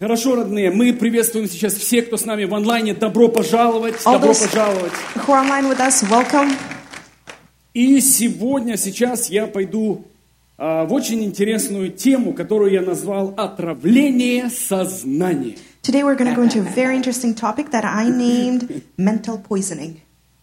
Хорошо, родные, мы приветствуем сейчас всех, кто с нами в онлайне. Добро пожаловать, добро пожаловать. Who are online with us, welcome. И сейчас я пойду в очень интересную тему, которую я назвал «Отравление сознания». Today we're going to go into a very interesting topic that I named mental poisoning.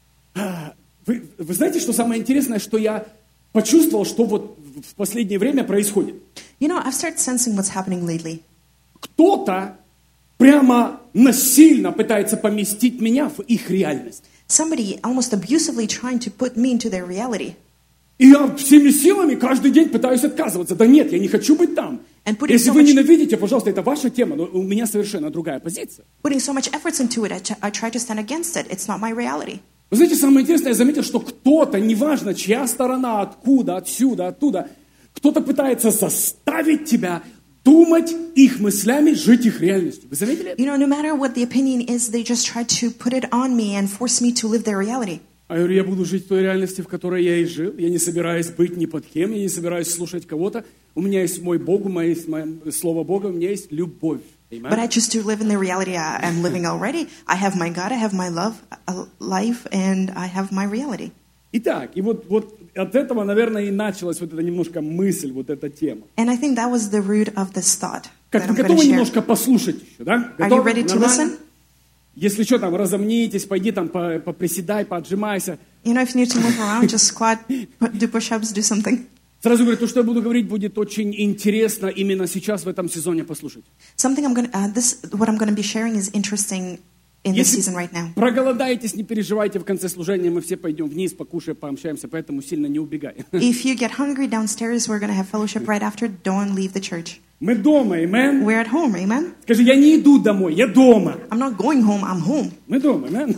Вы знаете, что самое интересное, что я почувствовал, что вот в последнее время происходит? You know, I've started sensing what's happening lately. Кто-то прямо насильно пытается поместить меня в их реальность. Somebody almost abusively trying to put me into their reality. И я всеми силами каждый день пытаюсь отказываться. Да нет, я не хочу быть там. Если вы ненавидите, пожалуйста, это ваша тема, но у меня совершенно другая позиция. Putting so much efforts into it, I try to stand against it. It's not my reality. Вы знаете, самое интересное, я заметил, что кто-то, неважно, чья сторона, откуда, отсюда, оттуда, кто-то пытается заставить тебя думать их мыслями, жить их реальностью. Вы заметили это? You know, no matter what the opinion is, they just try to put it on me and force me to live their reality. А я говорю, я буду жить в той реальности, в которой я и жил. Я не собираюсь быть ни под кем, я не собираюсь слушать кого-то. У меня есть мой Бог, у меня есть Слово Бога, у меня есть любовь. But I choose to live in the reality I'm living already. I have my God, I have my love, life, and I have my reality. Итак, и вот от этого, наверное, и началась вот эта немножко мысль, вот эта тема. And I think that was the root of this thought. Как вы готовы немножко послушать еще, да? Are you ready to listen? Если что, там, разомнитесь, пойди там, поприседай, поотжимайся. You know, if you need to move around, just squat, do push-ups, do something. Сразу говорю, то, что я буду говорить, будет очень интересно именно сейчас, в этом сезоне, послушать. What I'm going to be sharing is interesting in this season right now. Проголодаетесь, не переживайте, в конце служения мы все пойдем вниз, покушаем, пообщаемся, поэтому сильно не убегай. If you get hungry downstairs, we're going to have fellowship right after. Don't leave the church. Мы дома, amen? We're at home, amen? Скажи, я не иду домой, я дома. I'm not going home, I'm home. Мы дома, amen?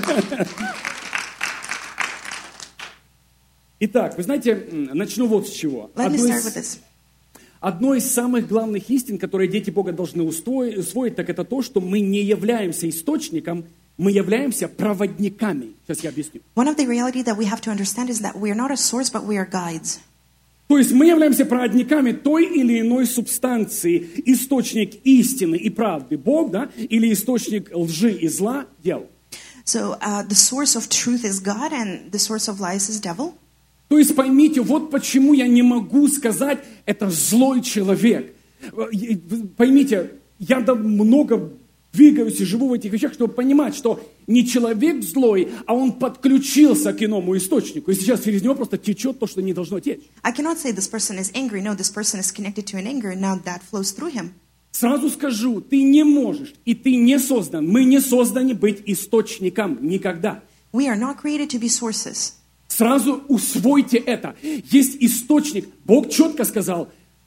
Итак, вы знаете, начну вот с чего. Let me start with this. Одно из самых главных истин, которые дети Бога должны усвоить, так это то, что мы не являемся источником, мы являемся проводниками. Сейчас я объясню. One of the reality that we have to understand is that we are not a source, but we are guides. То есть мы являемся проводниками той или иной субстанции, источник истины и правды Бог, да, или источник лжи и зла дьявол. So the source of truth is God, and the source of lies is devil. То есть поймите, вот почему я не могу сказать, это злой человек. Поймите, я много двигаюсь и живу в этих вещах, чтобы понимать, что не человек злой, а он подключился к иному источнику. И сейчас через него просто течет то, что не должно течь. I cannot say this person is angry. No, this person is connected to an anger. Now that flows through him. Сразу скажу, ты не можешь, и ты не создан. Мы не созданы быть источником никогда. We are not created to be sources. Сразу усвойте это. Есть источник. Бог четко сказал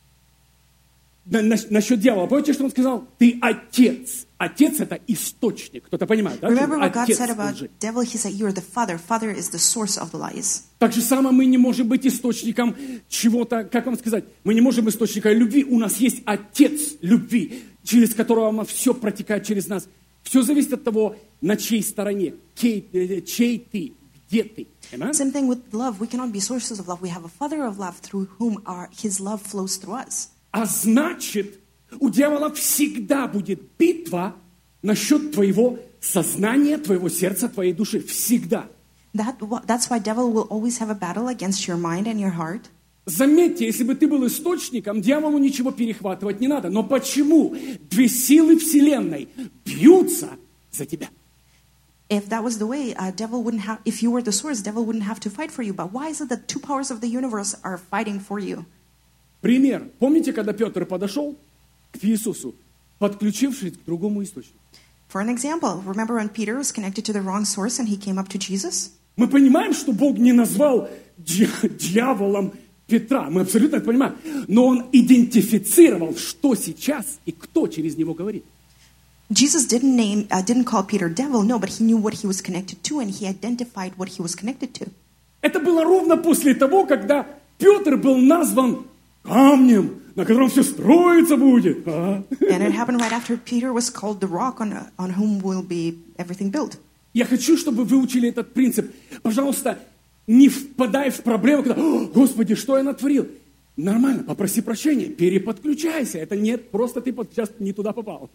насчет дьявола. Помните, что он сказал? Ты отец. Отец – это источник. Кто-то понимает, да? Remember what God said about devil? He said, you are the father. Father is the source of the lies. Так же самое мы не можем быть источником чего-то, как вам сказать, мы не можем быть источником любви. У нас есть отец любви, через которого все протекает через нас. Все зависит от того, на чьей стороне, чей ты, где ты. Same thing with love. We cannot be sources of love. We have a father of love through whom his love flows through us. А значит, у дьявола всегда будет битва насчет твоего сознания, твоего сердца, твоей души. Всегда. That's why devil will always have a battle against your mind and your heart. Заметьте, если бы ты был источником, дьяволу ничего перехватывать не надо. Но почему две силы Вселенной бьются за тебя? If that was the way, devil wouldn't have. If you were the source, devil wouldn't have to fight for you. But why is it that two powers of the universe are fighting for you? Пример. Помните, когда Петр подошел к Иисусу, подключившись к другому источнику? For an example, remember when Peter was connected to the wrong source and he came up to Jesus? Мы понимаем, что Бог не назвал дьяволом Петра. Мы абсолютно это понимаем. Но он идентифицировал, что сейчас и кто через него говорит. Jesus didn't call Peter devil, no, but he knew what he was connected to, and he identified what he was connected to. Это было ровно после того, когда Петр был назван камнем, на котором все строиться будет. And it happened right after Peter was called the rock on whom will be everything built. Я хочу, чтобы вы учили этот принцип. Пожалуйста, не впадай в проблему, когда, Господи, что я натворил? Нормально, попроси прощения, переподключайся. Это нет, просто ты сейчас не туда попал.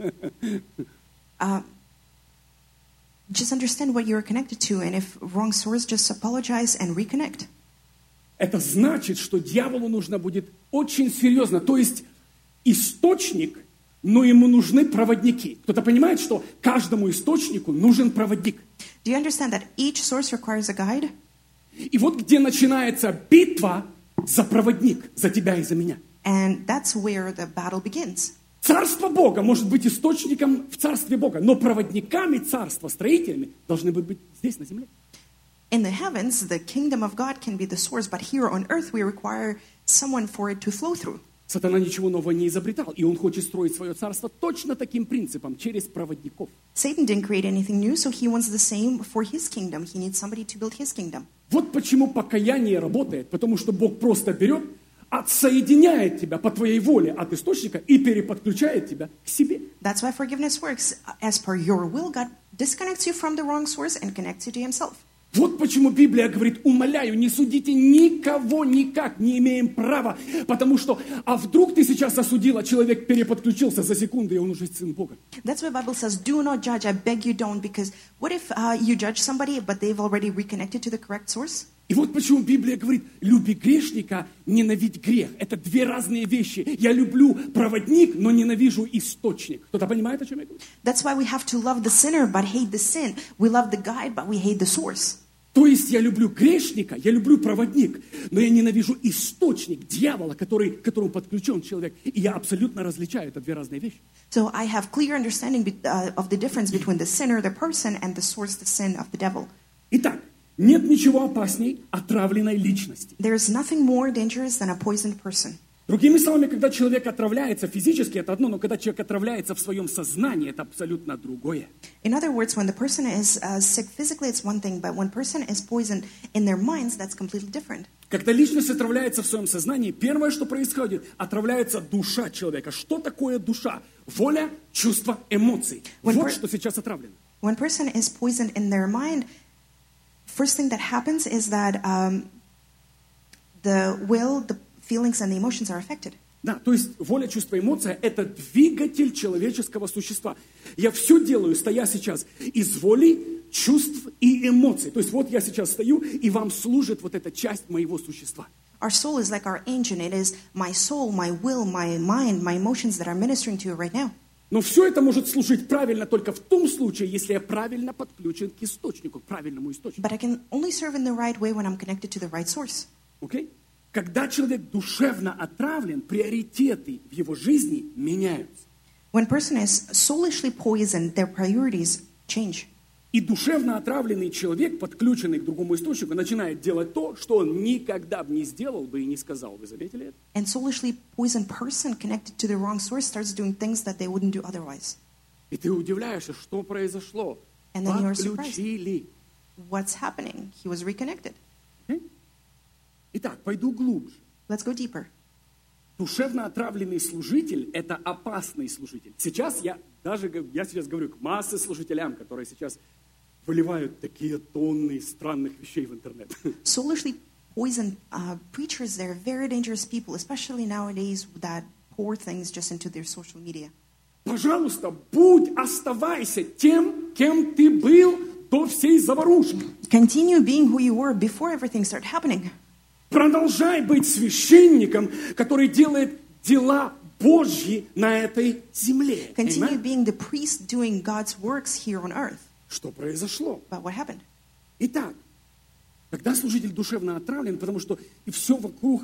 Just understand what you're connected to, and if wrong source, just apologize and reconnect. Это значит, что дьяволу нужно будет очень серьезно. То есть источник, но ему нужны проводники. Кто-то понимает, что каждому источнику нужен проводник. Do you understand that each source requires a guide? И вот где начинается битва за проводник, за тебя и за меня. And that's where the battle begins. Царство Бога может быть источником в царстве Бога, но проводниками царства, строителями, должны быть здесь, на земле. In the heavens, the kingdom of God can be the source, but here on earth we require someone for it to flow through. Сатана ничего нового не изобретал, и он хочет строить свое царство точно таким принципом, через проводников. Satan didn't create anything new, so he wants the same for his kingdom. He needs somebody to build his kingdom. Вот почему покаяние работает, потому что Бог просто берет, отсоединяет тебя по твоей воле от источника и переподключает тебя к себе. That's why forgiveness works. As per your will, God disconnects you from the wrong source and connects you to himself. Вот почему Библия говорит: умоляю, не судите никого никак, не имеем права, потому что, а вдруг ты сейчас осудил, а человек переподключился за секунду, и он уже сын Бога. That's why the Bible says, do not judge, I beg you don't, because what if you judge somebody, but they've already reconnected to the correct source? И вот почему Библия говорит: люби грешника, ненавидь грех. Это две разные вещи. Я люблю проводник, но ненавижу источник. Кто-то понимает, о чем я говорю? That's why we have to love the sinner, but hate the sin. We love the guide, but we hate the source. То есть я люблю грешника, я люблю проводник, но я ненавижу источник, дьявола, к которому подключен человек. И я абсолютно различаю, это две разные вещи. So I have clear understanding of the difference between the sinner, the person, and the source, the sin of the devil. Итак, нет ничего опасней отравленной личности. There is nothing more dangerous than a poisoned person. Другими словами, когда человек отравляется физически, это одно, но когда человек отравляется в своем сознании, это абсолютно другое. In other words, when the person is sick physically, it's one thing, but when a person is poisoned in their minds, that's completely different. Когда личность отравляется в своем сознании, первое, что происходит, отравляется душа человека. Что такое душа? Воля, чувства, эмоции. Вот что сейчас отравлено. When a person is poisoned in their mind, first thing that happens is that the will, the feelings and the emotions are affected. Да, то есть воля, чувство, эмоция – это двигатель человеческого существа. Я все делаю, стоя сейчас, из воли, чувств и эмоций. То есть вот я сейчас стою, и вам служит вот эта часть моего существа. Our soul is like our engine. It is my soul, my will, my mind, my emotions that are ministering to you right now. Но все это может служить правильно только в том случае, если я правильно подключен к источнику, к правильному источнику. But I can only serve in the right way when I'm connected to the right source. Окей? Когда человек душевно отравлен, приоритеты в его жизни меняются. When a person is soulishly poisoned, their priorities change. И душевно отравленный человек, подключенный к другому источнику, начинает делать то, что он никогда бы не сделал бы и не сказал. Вы заметили это? And soulishly poisoned person connected to the wrong source starts doing things that they wouldn't do otherwise. И ты удивляешься, что произошло. And then you're surprised. Подключили. What's happening? He was reconnected. Итак, пойду глубже. Let's go deeper. Душевно отравленный служитель – это опасный служитель. Сейчас я сейчас говорю к массе служителям, которые сейчас выливают такие тонны странных вещей в интернет. Soulishly poisoned preachers, they're very dangerous people, especially nowadays that pour things just into their social media. Пожалуйста, оставайся тем, кем ты был до всей заварушки. Continue being who you were before everything started happening. Продолжай быть священником, который делает дела Божьи на этой земле. Continue being the priest doing God's works here on earth. Что произошло? But what happened? Итак, когда служитель душевно отравлен, потому что и все вокруг,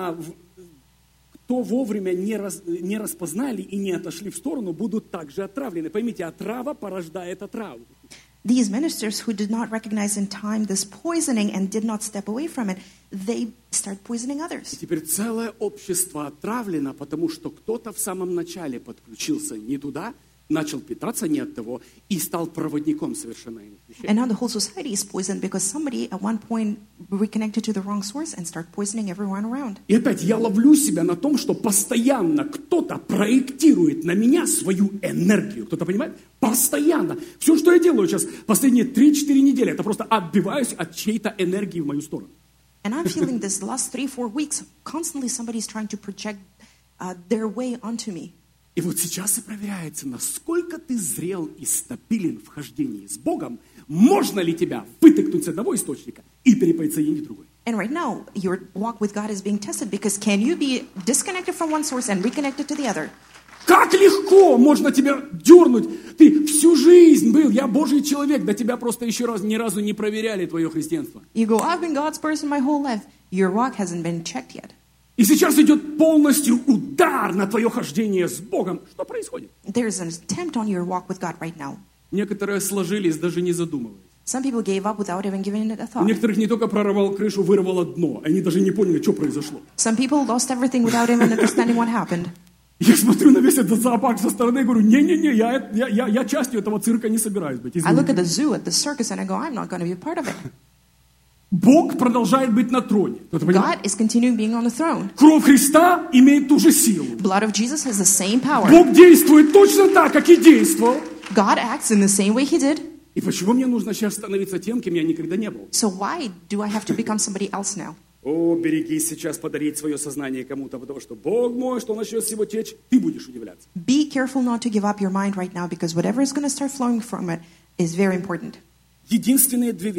кто вовремя не распознали и не отошли в сторону, будут также отравлены. Поймите, отрава порождает отраву. These ministers who did not recognize in time this poisoning and did not step away from it, they start poisoning others. И теперь целое общество отравлено, потому что кто-то в самом начале подключился не туда, начал питаться не от того и стал проводником совершенно иных вещей. And now the whole society is poisoned because somebody at one point reconnected to the wrong source and started poisoning everyone around. И опять я ловлю себя на том, что постоянно кто-то проектирует на меня свою энергию. Кто-то понимает? Постоянно. Все, что я делаю сейчас последние 3-4 недели, это просто отбиваюсь от чьей-то энергии в мою сторону. And I'm feeling this the last 3-4 weeks, constantly somebody's trying to project their way onto me. И вот сейчас и проверяется, насколько ты зрел и стабилен в хождении с Богом, можно ли тебя вытыкнуть с одного источника и переподсоединить в другой. And right now, your walk with God is being tested because can you be disconnected from one source and reconnected to the other? Как легко можно тебя дернуть. Ты всю жизнь был, я Божий человек, да тебя просто еще раз ни разу не проверяли твое христианство. You go, I've been God's person my whole life. Your walk hasn't been checked yet. И сейчас идет полностью удар на твое хождение с Богом. Что происходит? There's an attempt on your walk with God right now. Некоторые сложились, даже не задумываясь. Some people gave up without even giving it a У thought. некоторых не только прорвало крышу, вырвало дно. Они даже не поняли, что произошло. Some people lost everything without even understanding what happened. Я смотрю на весь этот зоопарк со стороны и говорю, не-не-не, я частью этого цирка не собираюсь быть. I look Извините. at the zoo, at the circus, and I go, I'm not going to be a part of it. Бог продолжает быть на троне. Кто-то понимает? God is continuing being on the throne. Кровь Христа имеет ту же силу. Blood of Jesus has the same power. Бог действует точно так, как и действовал. God acts in the same way he did. И почему мне нужно сейчас становиться тем, кем я никогда не был? So why do I have to become somebody else now? О, берегись сейчас подарить свое сознание кому-то, потому что Бог мой, что начнет всего течь, ты будешь удивляться. Be careful not to give up your mind right now because whatever is going to start flowing from it is very important. Единственные две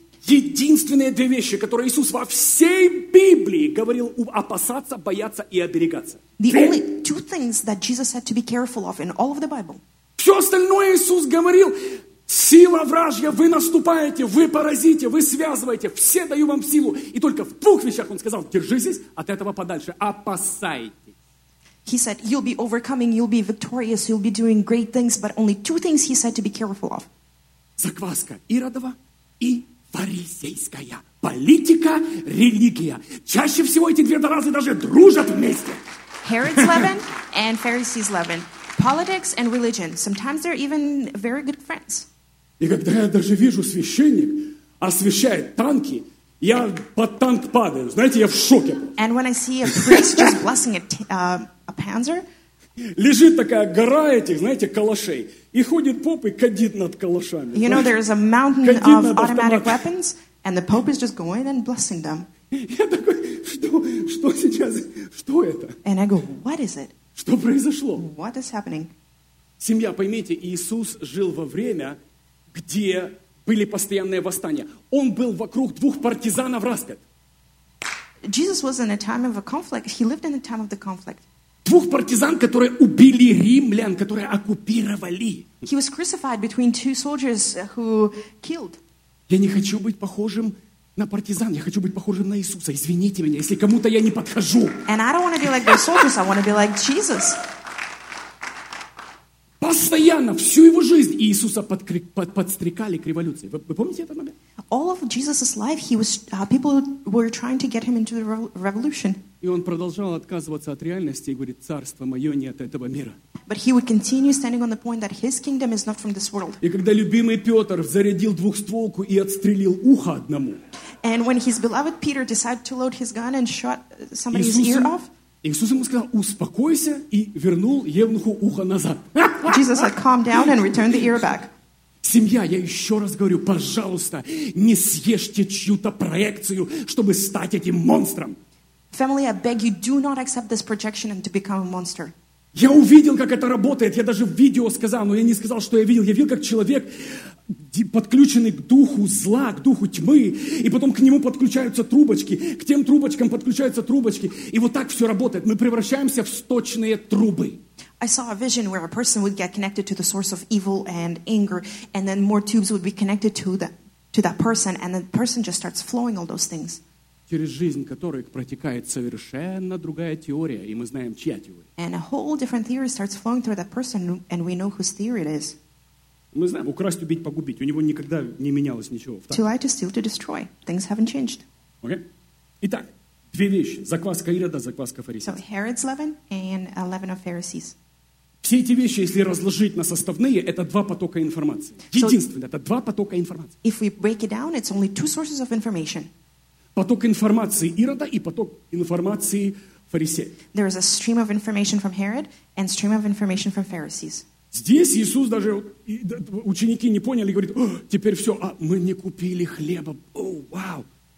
вещи, которые Иисус во всей Библии говорил опасаться, бояться и оберегаться. The Две. only two things that Jesus said to be careful of in all of the Bible. Все остальное Иисус говорил, сила вражья, вы наступаете, вы поразите, вы связываете, все даю вам силу. И только в двух вещах Он сказал, держитесь от этого подальше, опасайтесь. He said, you'll be overcoming, you'll be victorious, you'll be doing great things, but only two things he said to be careful of. Закваска Иродова и фарисейская политика, религия. Чаще всего эти две заразы даже дружат вместе. Herod's leaven and Pharisees' leaven. Politics and religion. Sometimes they're even very good friends. И когда я даже вижу, священник освещает танки, я под танк падаю. Знаете, я в шоке. And when I see a priest just blessing a panzer, Лежит такая гора этих, знаете, калашей. И ходит поп и кадит над калашами. you know, there's a mountain Кадит of над automatic автоматом. weapons, and the Pope is just going and blessing them. Я такой, что сейчас, что это? And I go, what is it? Что произошло? What is happening? Семья, поймите, Иисус жил во время, где были постоянные восстания. Он был вокруг двух партизанов распят. Jesus was in a time of a conflict. He lived in a time of the conflict. Двух партизан, которые убили римлян, которые оккупировали. He was crucified between two soldiers who killed. Я не хочу быть похожим на партизан, я хочу быть похожим на Иисуса. Извините меня, если кому-то я не подхожу. And I don't want to be like those soldiers. I want to be like Jesus. Постоянно, всю его жизнь Иисуса подстрекали к революции. Вы помните этот момент? All of Jesus' life, he was people were trying to get him into the revolution. И он продолжал отказываться от реальности и говорит, царство мое не от этого мира. But he would continue standing on the point that his kingdom is not from this world. И когда любимый Петр зарядил двухстволку и отстрелил ухо одному, And when his beloved Peter decided to load his gun and shot somebody's ear off, Иисус ему сказал, успокойся, и вернул евнуху ухо назад. Jesus said, calm down and return the ear back. Семья, я еще раз говорю, пожалуйста, не съешьте чью-то проекцию, чтобы стать этим монстром. Family, I beg you, do not accept this projection and to become a monster. Я увидел, как это работает. Я даже в видео сказал, но я не сказал, что я видел. Я видел, как человек, подключенный к духу зла, к духу тьмы, и потом к нему подключаются трубочки, к тем трубочкам подключаются трубочки. И вот так все работает. Мы превращаемся в сточные трубы. I saw a vision where a person would get connected to the source of evil and anger, and then more tubes would be connected to that person, and the person just starts flowing all those things. Через жизнь которой протекает совершенно другая теория, и мы знаем, чья теория. And a whole different theory starts flowing through that person, and we know whose theory it is. Мы знаем, украсть, убить, погубить. У него никогда не менялось ничего. To lie, to steal, to destroy. Things haven't changed. Okay? Итак, две вещи. Закваска Ирода, закваска So фарисеев. Herod's leaven and a leaven of Pharisees. Все эти вещи, если разложить на составные, это два потока информации. Единственное, это два потока информации. If we break it down, it's only two sources of information. Поток информации Ирода и поток информации фарисеев. There is a stream of information from Herod and stream of information from Pharisees. Здесь Иисус даже, ученики не поняли, говорит, теперь все, мы не купили хлеба, вау.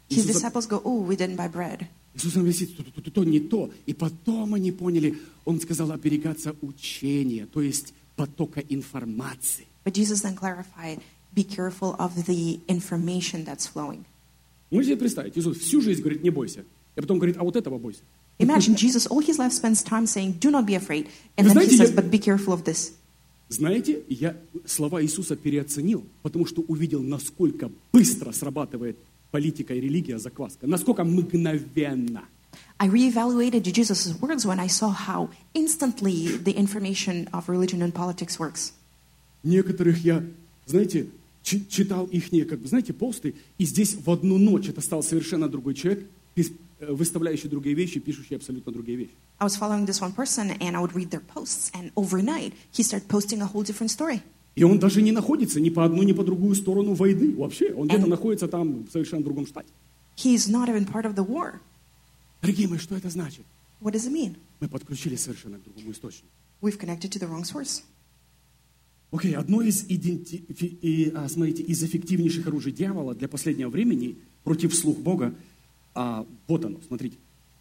His disciples go, oh, we didn't buy bread. Иисус говорит, то, не то. И потом они поняли, Он сказал оберегаться учения, то есть потока информации. But Jesus then clarified, be careful of the information that's flowing. Можете себе представить, Иисус всю жизнь говорит, не бойся. И потом говорит, а вот этого бойся. Imagine Jesus, all his life spends time saying, do not be afraid. And then he says, but be careful of this. Знаете, я слова Иисуса переоценил, потому что увидел, насколько быстро срабатывает политика и религия, закваска. Насколько мгновенно. I reevaluated Jesus' words when I saw how instantly the information of religion and politics works. Некоторых я, знаете, читал ихние, знаете, посты, и здесь в одну ночь это стал совершенно другой человек, выставляющий другие вещи, пишущий абсолютно другие вещи. I was following this one person, and I would read their posts, and overnight he started posting a whole different story. И он даже не находится ни по одну, ни по другую сторону войны. Вообще, он где-то находится там в совершенно другом штате. He's not even part of the war. Дорогие мои, что это значит? What does it mean? Мы подключились совершенно к другому источнику. We've connected to the wrong source. Окей, одно из, смотрите, из эффективнейших оружий дьявола для последнего времени против слух Бога, вот оно, смотрите.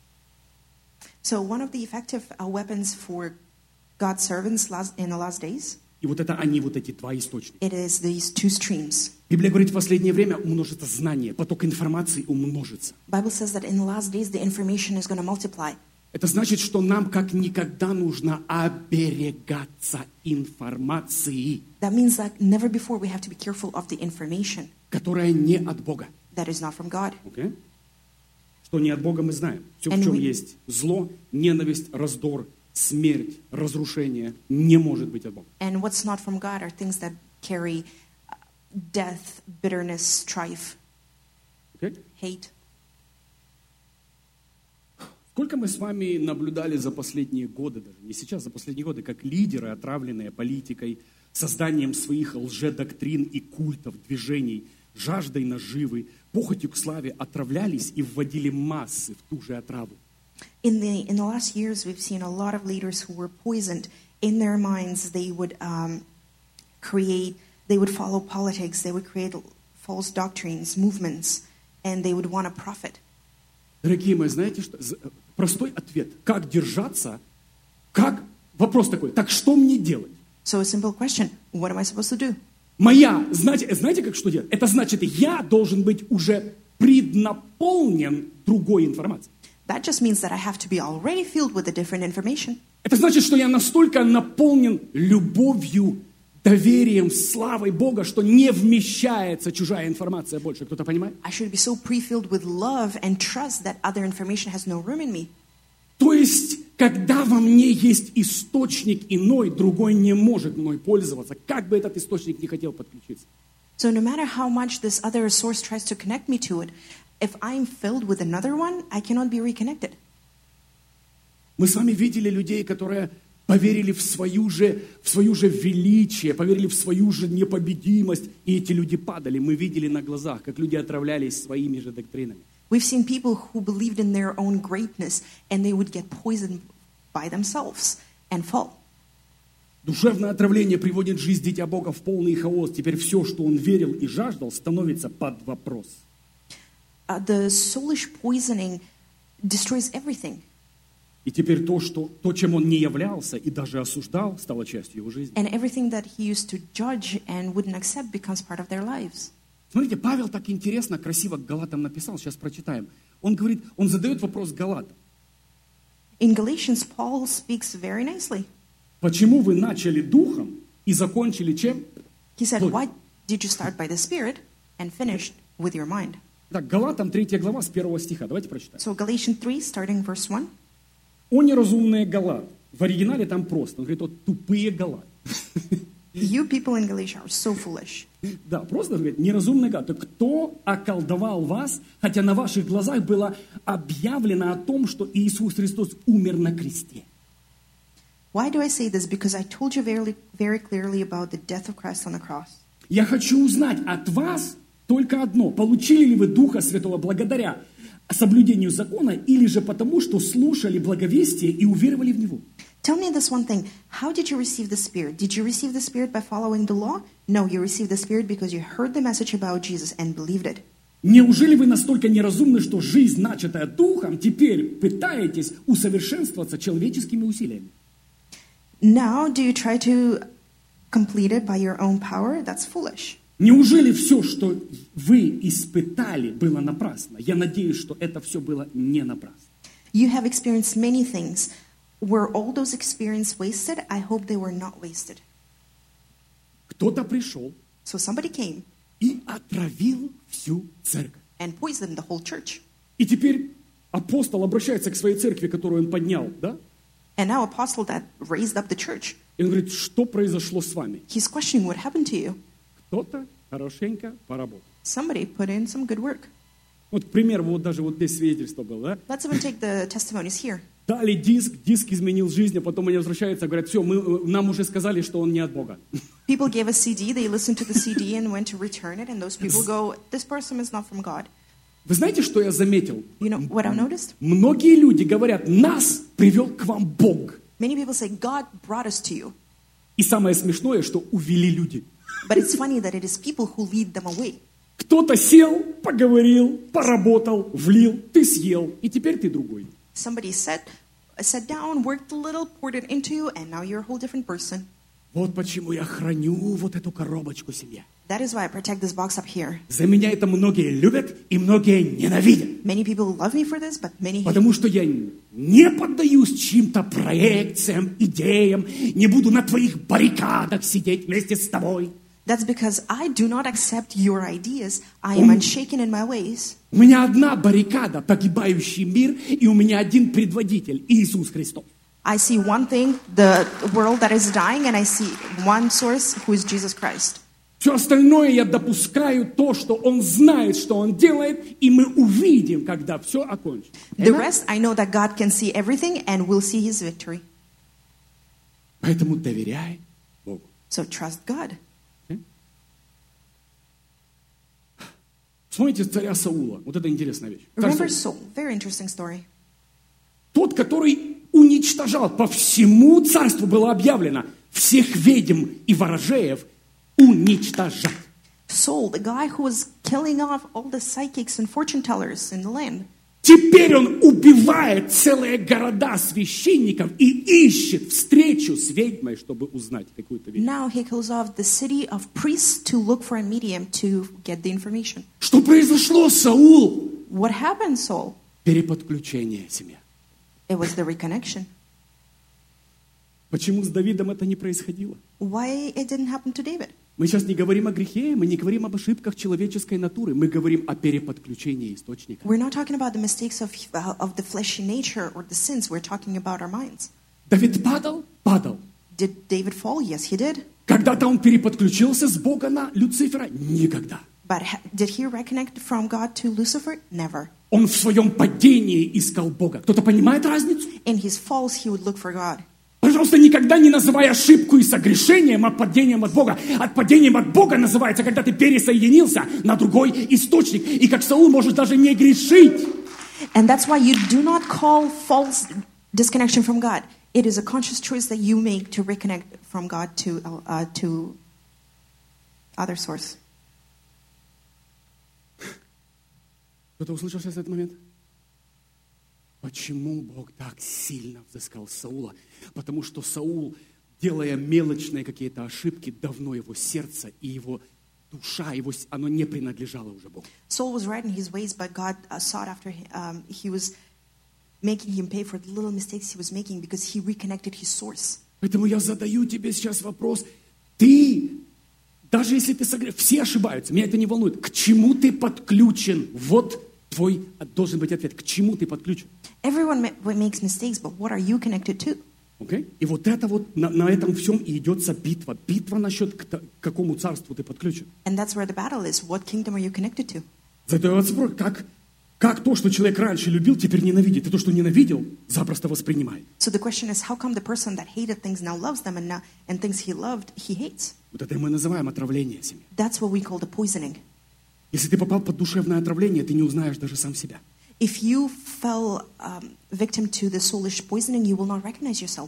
So one of the effective weapons for God's servants in the last days, и вот это они, вот эти два источника. it is these two streams. Библия говорит, в последнее время умножится знание, поток информации умножится. Bible says that in the last days the information is going to multiply. Это значит, что нам как никогда нужно оберегаться информацией, That means that never before we have to be careful of the information которая не от Бога. that is not from God. Okay? Что не от Бога мы знаем. Все, в And чем we- есть зло, ненависть, раздор, смерть, разрушение, не может быть от Бога. And what's not from God are things that carry death, bitterness, strife, Okay? hate. Сколько мы с вами наблюдали за последние годы, даже не сейчас, за последние годы, как лидеры, отравленные политикой, созданием своих лжедоктрин и культов, движений, жаждой наживы, похотью к славе, отравлялись и вводили массы в ту же отраву. In the last years, we've seen a lot of leaders who were poisoned in their minds. They would they would follow politics, they would create false doctrines, movements, and they would want to profit. Дорогие мои, знаете, что? Простой ответ. Как держаться? Вопрос такой, так что мне делать? So a simple question, what am I supposed to do? Знаете, как что делать? Это значит, я должен быть уже преднаполнен другой информацией. That just means that I have to be already filled with a different information. Это значит, что я настолько наполнен любовью, доверием, славой Бога, что не вмещается чужая информация больше. Кто-то понимает? I should be so pre-filled with love and trust that other information has no room in me. То есть, когда во мне есть источник иной, другой не может мной пользоваться, как бы этот источник не хотел подключиться. So no matter how much this other source tries to connect me to it, if I'm filled with another one, I cannot be reconnected. Мы с вами видели людей, которые поверили в свою же величие, поверили в свою же непобедимость, и эти люди падали. Мы видели на глазах, как люди отравлялись своими же доктринами. We've seen people who believed in their own greatness and they would get poisoned by themselves and fall. Душевное отравление приводит жизнь Дитя Бога в полный хаос. Теперь все, что он верил и жаждал, становится под вопрос. The soulish poisoning destroys everything. И теперь то, чем он не являлся и даже осуждал, стало частью его жизни. And everything that he used to judge and wouldn't accept becomes part of their lives. Смотрите, Павел так интересно, красиво к Галатам написал, сейчас прочитаем. Он говорит, он задает вопрос Галатам. In Galatians, Paul speaks very nicely. Почему вы начали духом и закончили чем? He said, why did you start by the Spirit and finished with your mind? Так, Галатам 3 глава с 1 стиха. Давайте прочитаем. So Galatians 3, starting verse 1. О неразумные Галаты. В оригинале там просто. Он говорит, вот тупые Галаты. You people in Galatia are so foolish. Да, просто говорит, неразумные Галаты. Кто околдовал вас, хотя на ваших глазах было объявлено о том, что Иисус Христос умер на кресте? Why do I say this? Because I told you very, very clearly about the death of Christ on the cross. Я хочу узнать от вас только одно. Получили ли вы Духа Святого благодаря соблюдению закона или же потому, что слушали благовестие и уверовали в Него? Tell me this one thing. How did you receive the Spirit? Did you receive the Spirit by following the law? No, you received the Spirit because you heard the message about Jesus and believed it. Неужели вы настолько неразумны, что жизнь, начатая Духом, теперь пытаетесь усовершенствоваться человеческими усилиями? Now do you try to complete it by your own power? That's foolish. Неужели все, что вы испытали, было напрасно? Я надеюсь, что это все было не напрасно. You have experienced many things. Were all those experiences wasted? I hope they were not wasted. Кто-то пришел So somebody came и отравил всю церковь. and poisoned the whole church. И теперь апостол обращается к своей церкви, которую он поднял, да? And now apostle that raised up the church, И он говорит, что произошло с вами? he's questioning what happened to you. Кто-то хорошенько поработал. Somebody put in some good work. Вот, к примеру, вот даже вот здесь свидетельство было, да? Let's even take the testimonies here. Дали диск изменил жизнь, а потом они возвращаются, говорят, все, нам уже сказали, что он не от Бога. People gave a CD, they listened to the CD and went to return it, and those people go, this person is not from God. Вы знаете, что я заметил? You know what I noticed? Многие люди говорят, нас привел к вам Бог. Many people say, God brought us to you. И самое смешное, что увели люди. But it's funny that it is people who lead them away. Кто-то сел, поговорил, поработал, влил, ты съел, и теперь ты другой. Somebody sat down, worked a little, poured it into you, and now you're a whole different person. Вот почему я храню вот эту коробочку себе. That is why I protect this box up here. За меня это многие любят и многие ненавидят. Many people love me for this, but many hate. Потому что я не поддаюсь чьим-то проекциям, идеям, не буду на твоих баррикадах сидеть вместе с тобой. That's because I do not accept your ideas. I am unshaken in my ways. У меня одна баррикада, погибающий мир, и у меня один предводитель, Иисус Христос. I see one thing, the world that is dying, and I see one source, who is Jesus Christ. Все остальное я допускаю то, что Он знает, что Он делает, и мы увидим, когда все окончится. The rest, I know that God can see everything, and we'll see His victory. Поэтому доверяй Богу. So trust God. Смотрите царя Саула. Вот это интересная вещь. Царь Remember Саул. Saul? Very interesting story. Тот, который уничтожал, по всему царству было объявлено, всех ведьм и ворожеев уничтожать. Saul, the guy who was killing off all the psychics and fortune tellers in the land. Теперь он убивает целые города священников и ищет встречу с ведьмой, чтобы узнать какую-то вещь. Now he kills off the city of priests to look for a medium to get the information. Что произошло, Саул? What happened, Saul? Переподключение семьи. It was the reconnection. Почему с Давидом это не происходило? Why it didn't happen to David? Мы сейчас не говорим о грехе, мы не говорим об ошибках человеческой натуры, мы говорим о переподключении источника. We're not talking about the mistakes of the fleshy nature or the sins. We're talking about our minds. Давид падал? Падал. Did David fall? Yes, he did. Когда-то он переподключился с Бога на Люцифера? Никогда. But did he reconnect from God to Lucifer? Never. Он в своем падении искал Бога. Кто-то понимает разницу? In his falls, he would look for God. Пожалуйста, никогда не называй ошибку и согрешением падением от Бога. От падением от Бога называется, когда ты пересоединился на другой источник. И как Саул можешь даже не грешить. And that's why you do not call false disconnection from God. It is a conscious choice that you make to reconnect from God to other source. Кто-то услышал сейчас этот момент? Почему Бог так сильно взыскал Саула? Потому что Саул, делая мелочные какие-то ошибки, давно его сердце и его душа, оно не принадлежало уже Богу. Saul was right in his ways, but God sought after him. He was making him pay for the little mistakes he was making because he reconnected his source. Поэтому я задаю тебе сейчас вопрос. Ты, даже если ты согрешил, все ошибаются, меня это не волнует. К чему ты подключен? Вот твой должен быть ответ. К чему ты подключен? Everyone makes mistakes, but what are you connected to? Okay? И вот это вот, на этом всем и идется битва. Битва насчет к какому царству ты подключен. And that's where the battle is. What kingdom are you connected to? Задается вопрос, как то, что человек раньше любил, теперь ненавидит, и то, что ненавидел, запросто воспринимает. So the question is, how come the person that hated things now loves them, and things he loved, he hates? Вот это мы называем отравление семьи. That's what we call the poisoning. Если ты попал под душевное отравление, ты не узнаешь даже сам себя. If you fell victim to the soulish poisoning, you will not recognize yourself.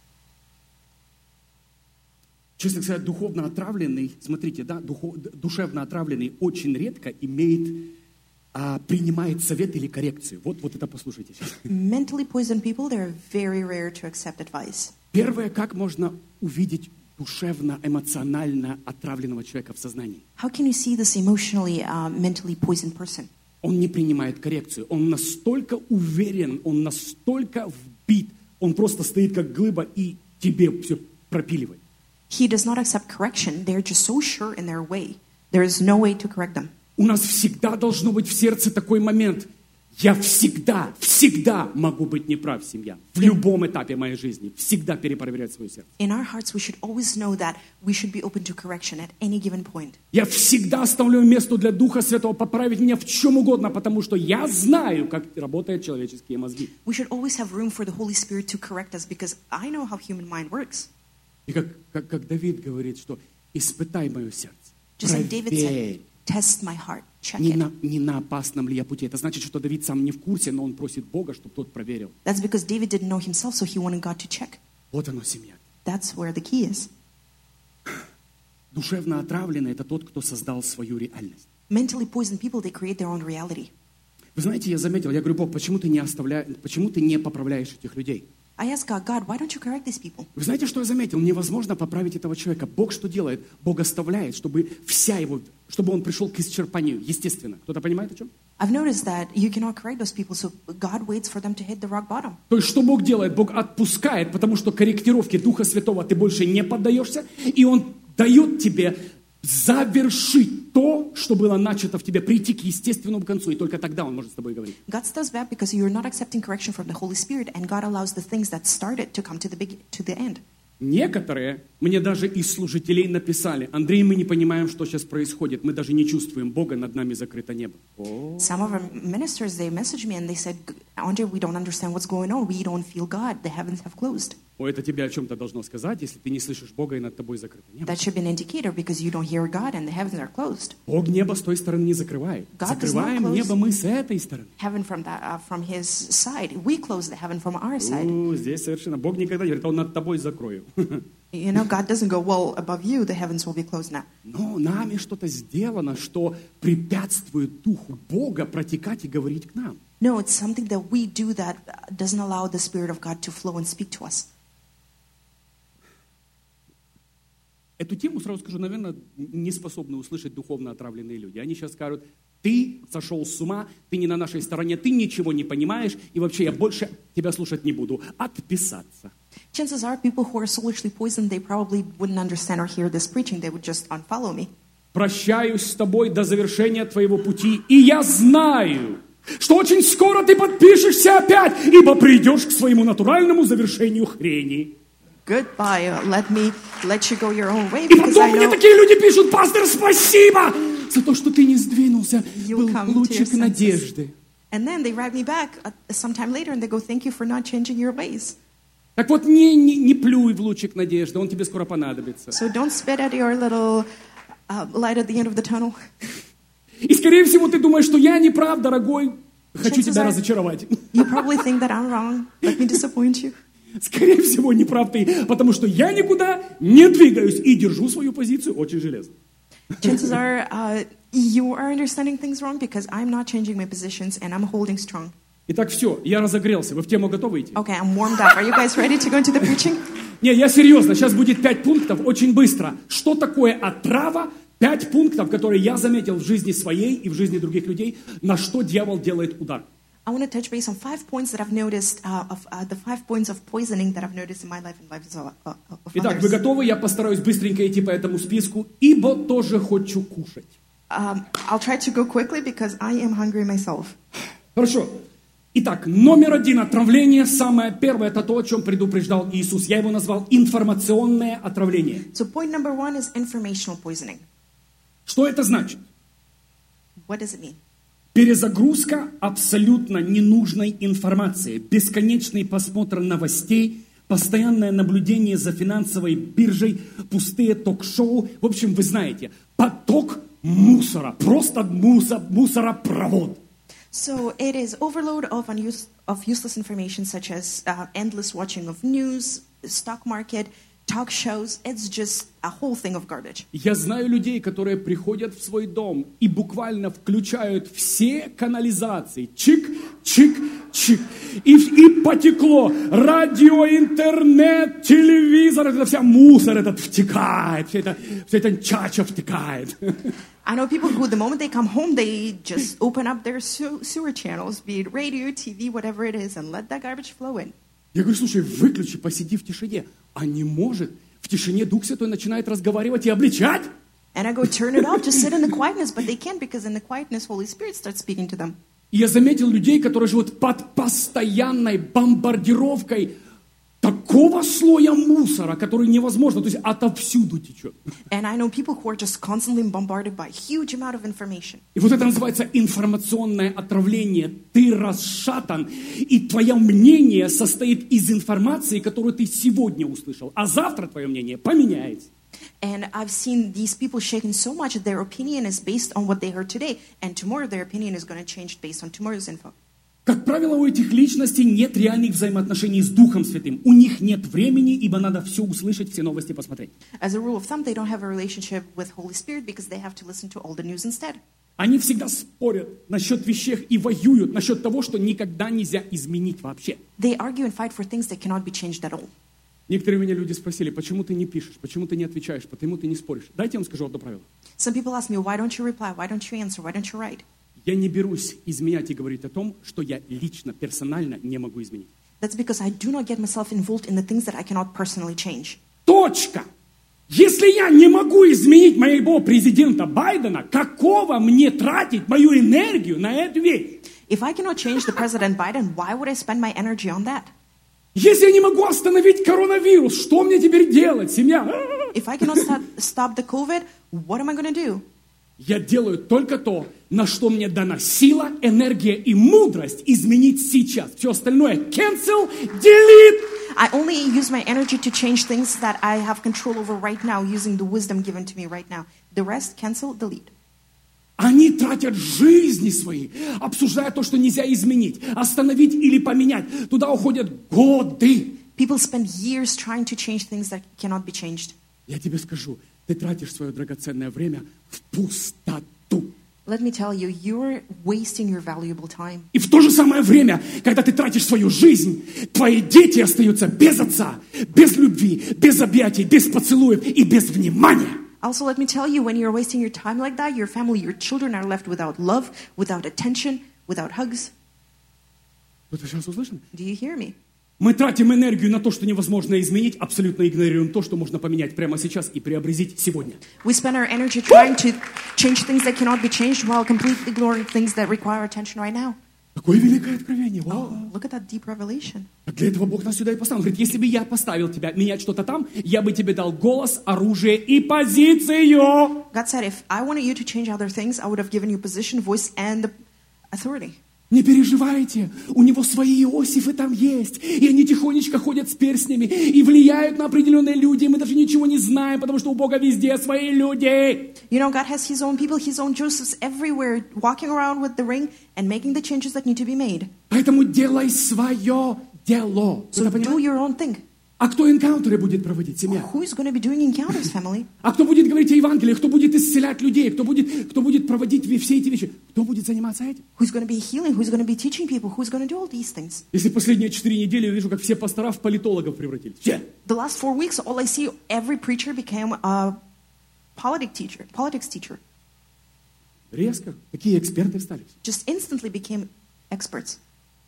Честно сказать, духовно отравленный, смотрите, да, душевно отравленный очень редко имеет принимает совет или коррекцию. Вот это послушайте сейчас. Mentally poisoned people, they're very rare to accept advice. Первое, как можно увидеть душевно, эмоционально отравленного человека в сознании? How can you see this emotionally, mentally poisoned person? Он не принимает коррекцию. Он настолько уверен, он настолько вбит, он просто стоит как глыба и тебе все пропиливает. He does not accept correction. They're just so sure in their way. There is no way to correct them. У нас всегда должно быть в сердце такой момент. Я всегда могу быть неправ, семья. В любом этапе моей жизни. Всегда перепроверять свое сердце. In our hearts, we should always know that we should be open to correction at any given point. Я всегда оставляю место для Духа Святого поправить меня в чем угодно, потому что я знаю, как работают человеческие мозги. We should always have room for the Holy Spirit to correct us because I know how human mind works. И как Давид говорит, что испытай мое сердце. Just like David said, Проверь, test my heart, check it. не на опасном ли я пути. Это значит, что Давид сам не в курсе, но он просит Бога, чтобы тот проверил. That's because David didn't know himself, so he wanted God to check. Вот оно, семья. That's where the key is. Душевно отравленный – это тот, кто создал свою реальность. Mentally poisoned people, they create their own reality. Вы знаете, я заметил, я говорю, Бог, почему ты не поправляешь этих людей? I asked God, why don't you correct these people? Вы знаете, что я заметил? Невозможно поправить этого человека. Бог что делает? Бог оставляет, чтобы он пришел к исчерпанию, естественно. Кто-то понимает, о чем? I've noticed that you cannot correct those people, so God waits for them to hit the rock bottom. То есть, что Бог делает? Бог отпускает, потому что корректировке Духа Святого ты больше не поддаешься, и Он дает тебе завершить то, что было начато в тебе, прийти к естественному концу, и только тогда Он может с тобой говорить. God does that because you're not accepting correction from the Holy Spirit, and God allows the things that started to come to the end. Некоторые, мне даже из служителей написали: Андрей, мы не понимаем, что сейчас происходит, мы даже не чувствуем Бога, над нами закрыто небо. Some of our ministers, they messaged me and they said, Andre, we don't understand what's going on. We don't feel God. The heavens have closed. Это тебе о чем-то должно сказать, если ты не слышишь Бога и над тобой закрыто небо. That should be an indicator because you don't hear God and the heavens are closed. Бог небо с той стороны не закрывает. God Закрываем небо мы с этой стороны. Heaven from His side. We close the heaven from our side. Здесь совершенно. Бог никогда не говорит, Он над тобой закрою. You know, God doesn't go, well, above you, the heavens will be closed now. Но нами что-то сделано, что препятствует Духу Бога протекать и говорить к нам. No, it's something that we do that doesn't allow the Spirit of God to flow and speak to us. Эту тему, сразу скажу, наверное, не способны услышать духовно отравленные люди. Они сейчас скажут: ты сошел с ума, ты не на нашей стороне, ты ничего не понимаешь, и вообще я больше тебя слушать не буду. Отписаться. Chances are people who are soulishly poisoned, they probably wouldn't understand or hear this preaching. They would just unfollow me. Прощаюсь с тобой до завершения твоего пути, и я знаю, что очень скоро ты подпишешься опять, ибо придешь к своему натуральному завершению хрени. Goodbye. Let me let you go your own way И because I потом мне know такие люди пишут: пастор, спасибо за то, что ты не сдвинулся. Был лучик надежды. And then they write me back sometime later and they go, thank you for not changing your ways. Так вот, не плюй в лучик надежды, он тебе скоро понадобится. So don't spit at your little light at the end of the tunnel. И, скорее всего, ты думаешь, что я не прав, дорогой, хочу тебя разочаровать. You probably think that I'm wrong. Let me disappoint you. Скорее всего, не прав ты, потому что я никуда не двигаюсь и держу свою позицию очень железно. Chances are you are understanding things wrong because I'm not changing my positions and I'm holding strong. Итак, все, я разогрелся. Вы в тему готовы идти? Okay, I'm warmed up. Are you guys ready to go into the preaching? Не, я серьезно. Сейчас будет 5 пунктов, очень быстро. Что такое отрава? 5 пунктов, которые я заметил в жизни своей и в жизни других людей, на что дьявол делает удар. I want to touch base on 5 points that I've noticed, the 5 points of poisoning that I've noticed in my life and lives of Итак, вы готовы? Я постараюсь быстренько идти по этому списку, ибо тоже хочу кушать. I'll try to go quickly because I am hungry myself. Хорошо. Итак, номер 1 отравление, самое первое, это то, о чем предупреждал Иисус. Я его назвал информационное отравление. So point number 1 is informational poisoning. Что это значит? What does it mean? Перезагрузка абсолютно ненужной информации, бесконечный просмотр новостей, постоянное наблюдение за финансовой биржей, пустые ток-шоу. В общем, вы знаете, поток мусора, просто мусоропровод. So it is overload of useless information such as endless watching of news, stock market, talk shows, it's just a whole thing of garbage. Я знаю людей, которые приходят в свой дом и буквально включают все канализации. Чик, чик, чик. И потекло. Радио, интернет, телевизор. Это вся мусор этот втекает. Вся эта чача втекает. I know people who, the moment they come home, they just open up their sewer channels, be it radio, TV, whatever it is, and let that garbage flow in. Я говорю, слушай, выключи, посиди в тишине. А не может. В тишине Дух Святой начинает разговаривать и обличать. And I go, turn it off, just sit in the quietness, but they can't because in the quietness, Holy Spirit starts speaking to them. И я заметил людей, которые живут под постоянной бомбардировкой такого слоя мусора, который невозможно, то есть отовсюду течет. And I know people who are just constantly bombarded by a huge amount of information. И вот это называется информационное отравление. Ты расшатан, и твое мнение состоит из информации, которую ты сегодня услышал, а завтра твое мнение поменяется. And I've seen these people shaken so much that their opinion is based on what they heard today, and tomorrow their opinion is going to change based on tomorrow's info. Как правило, у этих личностей нет реальных взаимоотношений с Духом Святым. У них нет времени, ибо надо все услышать, все новости посмотреть. As a rule of thumb, they don't have a relationship with Holy Spirit because they have to listen to all the news instead. Они всегда спорят насчет вещей и воюют насчет того, что никогда нельзя изменить вообще. They argue and fight for things that cannot be changed at all. Некоторые меня люди спросили, почему ты не пишешь, почему ты не отвечаешь, почему ты не споришь. Дайте я вам скажу одно правило. Some people ask me, why don't you reply? Why don't you answer? Why don't you write? Я не берусь изменять и говорить о том, что я лично, персонально не могу изменить. That's because I do not get myself involved in the things that I cannot personally change. Точка! Если я не могу изменить моего президента Байдена, какого мне тратить мою энергию на эту вещь? If I cannot change the President Biden, why would I spend my energy on that? Если я не могу остановить коронавирус, что мне теперь делать, семья? If I cannot stop the COVID, what am I going to do? Я делаю только то, на что мне дана сила, энергия и мудрость изменить сейчас. Все остальное cancel, delete. I only use my energy to change things that I have control over right now, using the wisdom given to me right now. The rest, cancel, delete. Они тратят жизни свои, обсуждая то, что нельзя изменить, остановить или поменять. Туда уходят годы. People spend years trying to change things that cannot be changed. Я тебе скажу, ты тратишь свое драгоценное время в пустоту. Let me tell you, you're wasting your valuable time. И в то же самое время, когда ты тратишь свою жизнь, твои дети остаются без отца, без любви, без объятий, без поцелуев и без внимания. Also, let me tell you, when you're wasting your time like that, your family, your children are left without love, without attention, without hugs. Вы сейчас услышали? Do you hear me? Мы тратим энергию на то, что невозможно изменить, абсолютно игнорируем то, что можно поменять прямо сейчас и преобразить сегодня. We spend our energy trying to change things that cannot be changed while completely ignoring things that require attention right now. Какое великое откровение! Вау! Oh, look at that deep revelation. Для этого Бог нас сюда и поставил. Он говорит, если бы я поставил тебя менять что-то там, я бы тебе дал голос, оружие и позицию. God said, if I wanted you to change other things, I would have given you position, voice, and the authority. Не переживайте, у него свои Иосифы там есть, и они тихонечко ходят с перстнями и влияют на определенные люди, и мы даже ничего не знаем, потому что у Бога везде свои люди. You know, God has His own people, His own Josephs everywhere, walking around with the ring and making the changes that need to be made. Поэтому делай свое дело. So do your own thing. А кто энкаунтеры будет проводить, семья? Who is going to be doing encounters, family? А кто будет говорить о Евангелии? Кто будет исцелять людей? Кто будет проводить все эти вещи? Кто будет заниматься этим? Who's going to be healing? Who's going to be teaching people? Who's going to do all these things? Если последние 4 недели я вижу, как все пастора в политологов превратились. Все. The last 4 weeks, all I see, every preacher became a politics teacher. Резко. Какие эксперты стали? Just instantly became experts.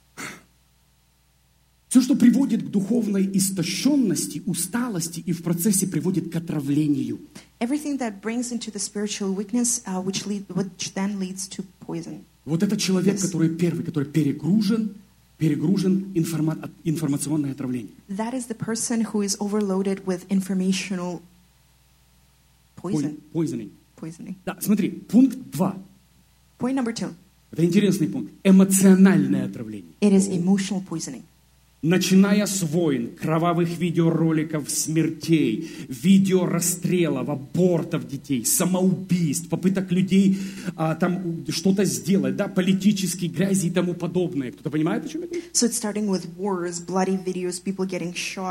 Все, что приводит к духовной истощенности, усталости и в процессе приводит к отравлению. Everything that brings into the spiritual weakness, which then leads to poison. Вот это человек, который первый, который перегружен информационное отравление. That is the person who is overloaded with informational Poisoning. Poisoning. Да, смотри, пункт 2. Point number 2. Это интересный пункт. Эмоциональное отравление. It is emotional poisoning. Начиная с войн, кровавых видеороликов смертей, видео расстрелов, абортов детей, самоубийств, попыток людей там что-то сделать, да, политической грязи и тому подобное. Кто-то понимает, о чем я говорю? So it's starting with wars, bloody videos, people getting shot,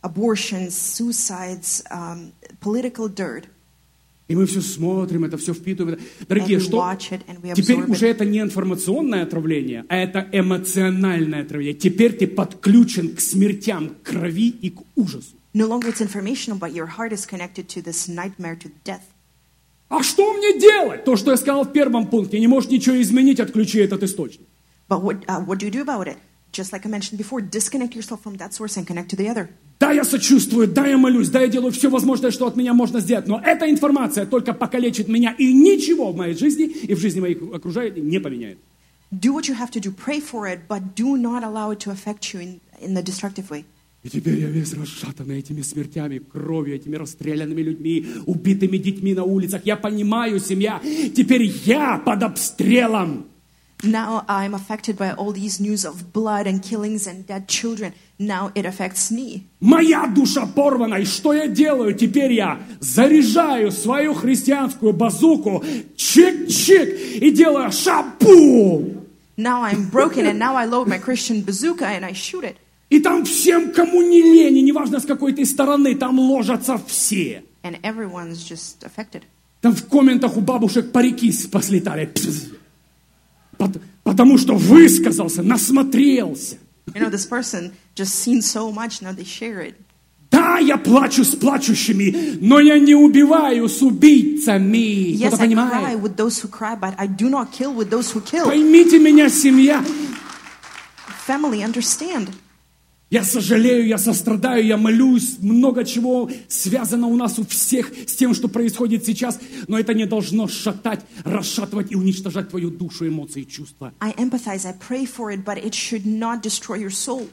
abortions, suicides, political dirt. И мы все смотрим, это все впитываем. Дорогие, And we что watch it and we теперь absorb уже it. это не информационное отравление, а это эмоциональное отравление. Теперь ты подключен к смертям, к крови и к ужасу. No longer it's informational, but your heart is connected to this nightmare, to death. А что мне делать? То, что я сказал в первом пункте. Не можешь ничего изменить, отключи этот источник. But what do you do about it? Just like I mentioned before, disconnect yourself from that source and connect to the other. Да, я сочувствую, да, я молюсь, да, я делаю все возможное, что от меня можно сделать. Но эта информация только покалечит меня и ничего в моей жизни и в жизни моих окружающих не поменяет. Do what you have to do, pray for it, but do not allow it to affect you in the destructive way. И теперь я весь расшатанный этими смертями, кровью, этими расстрелянными людьми, убитыми детьми на улицах. Я понимаю, семья, теперь я под обстрелом. Now I'm affected by all these news of blood and killings and dead children. Now it affects me. Моя душа порвана, и что я делаю? Теперь я заряжаю свою христианскую базуку, чик-чик, и делаю шапу. Now I'm broken and now I load my Christian bazooka and I shoot it. И там всем, кому не лень, и неважно с какой ты стороны, там ложатся все. And everyone's just affected. Там в комментах у бабушек парики послетали. Потому что высказался, насмотрелся. You know, this person just seen so much, now they share it. Да, я плачу с плачущими, но я не убиваю с убийцами. Yes, Кто-то I cry понимает? with those who cry, but I do not kill with those who kill. Поймите меня, семья. Family, understand. Я сожалею, я сострадаю, я молюсь. Много чего связано у нас у всех с тем, что происходит сейчас. Но это не должно шатать, расшатывать и уничтожать твою душу, эмоции, чувства. I empathize, I pray for it, but it should not destroy your soul.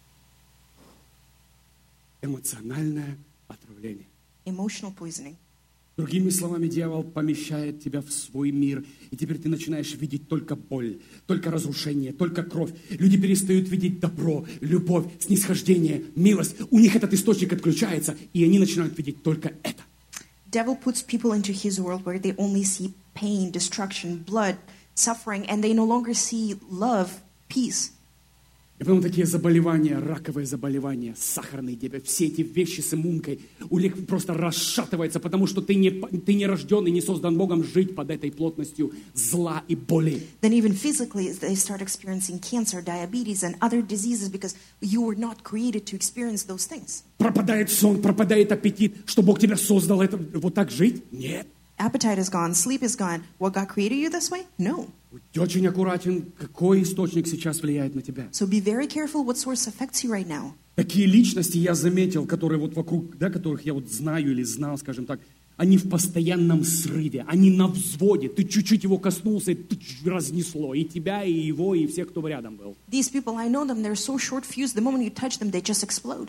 Эмоциональное отравление. Emotional poisoning. Другими словами, дьявол помещает тебя в свой мир, и теперь ты начинаешь видеть только боль, только разрушение, только кровь. Люди перестают видеть добро, любовь, снисхождение, милость. У них этот источник отключается, и они начинают видеть только это. Devil puts people into his world where they only see pain, destruction, blood, suffering, and they no longer see love, peace. И потом такие заболевания, раковые заболевания, сахарный диабет, все эти вещи с иммункой, у них просто расшатывается, потому что ты не рожден и не создан Богом жить под этой плотностью зла и боли. Then even physically, they start experiencing cancer, diabetes, and other diseases because you were not created to experience those things. Пропадает сон, пропадает аппетит, что Бог тебя создал это, вот так жить? Нет. Appetite is gone, sleep is gone. What, God created you this way? No. Будь очень аккуратен, какой источник сейчас влияет на тебя. So be very careful what source affects you right now. Такие личности я заметил, которые вот вокруг, да, которых я вот знаю или знал, скажем так, они в постоянном срыве, они на взводе. Ты чуть-чуть его коснулся, и разнесло и тебя, и его, и всех, кто рядом был. These people, I know them, they're so short-fused, the moment you touch them, they just explode.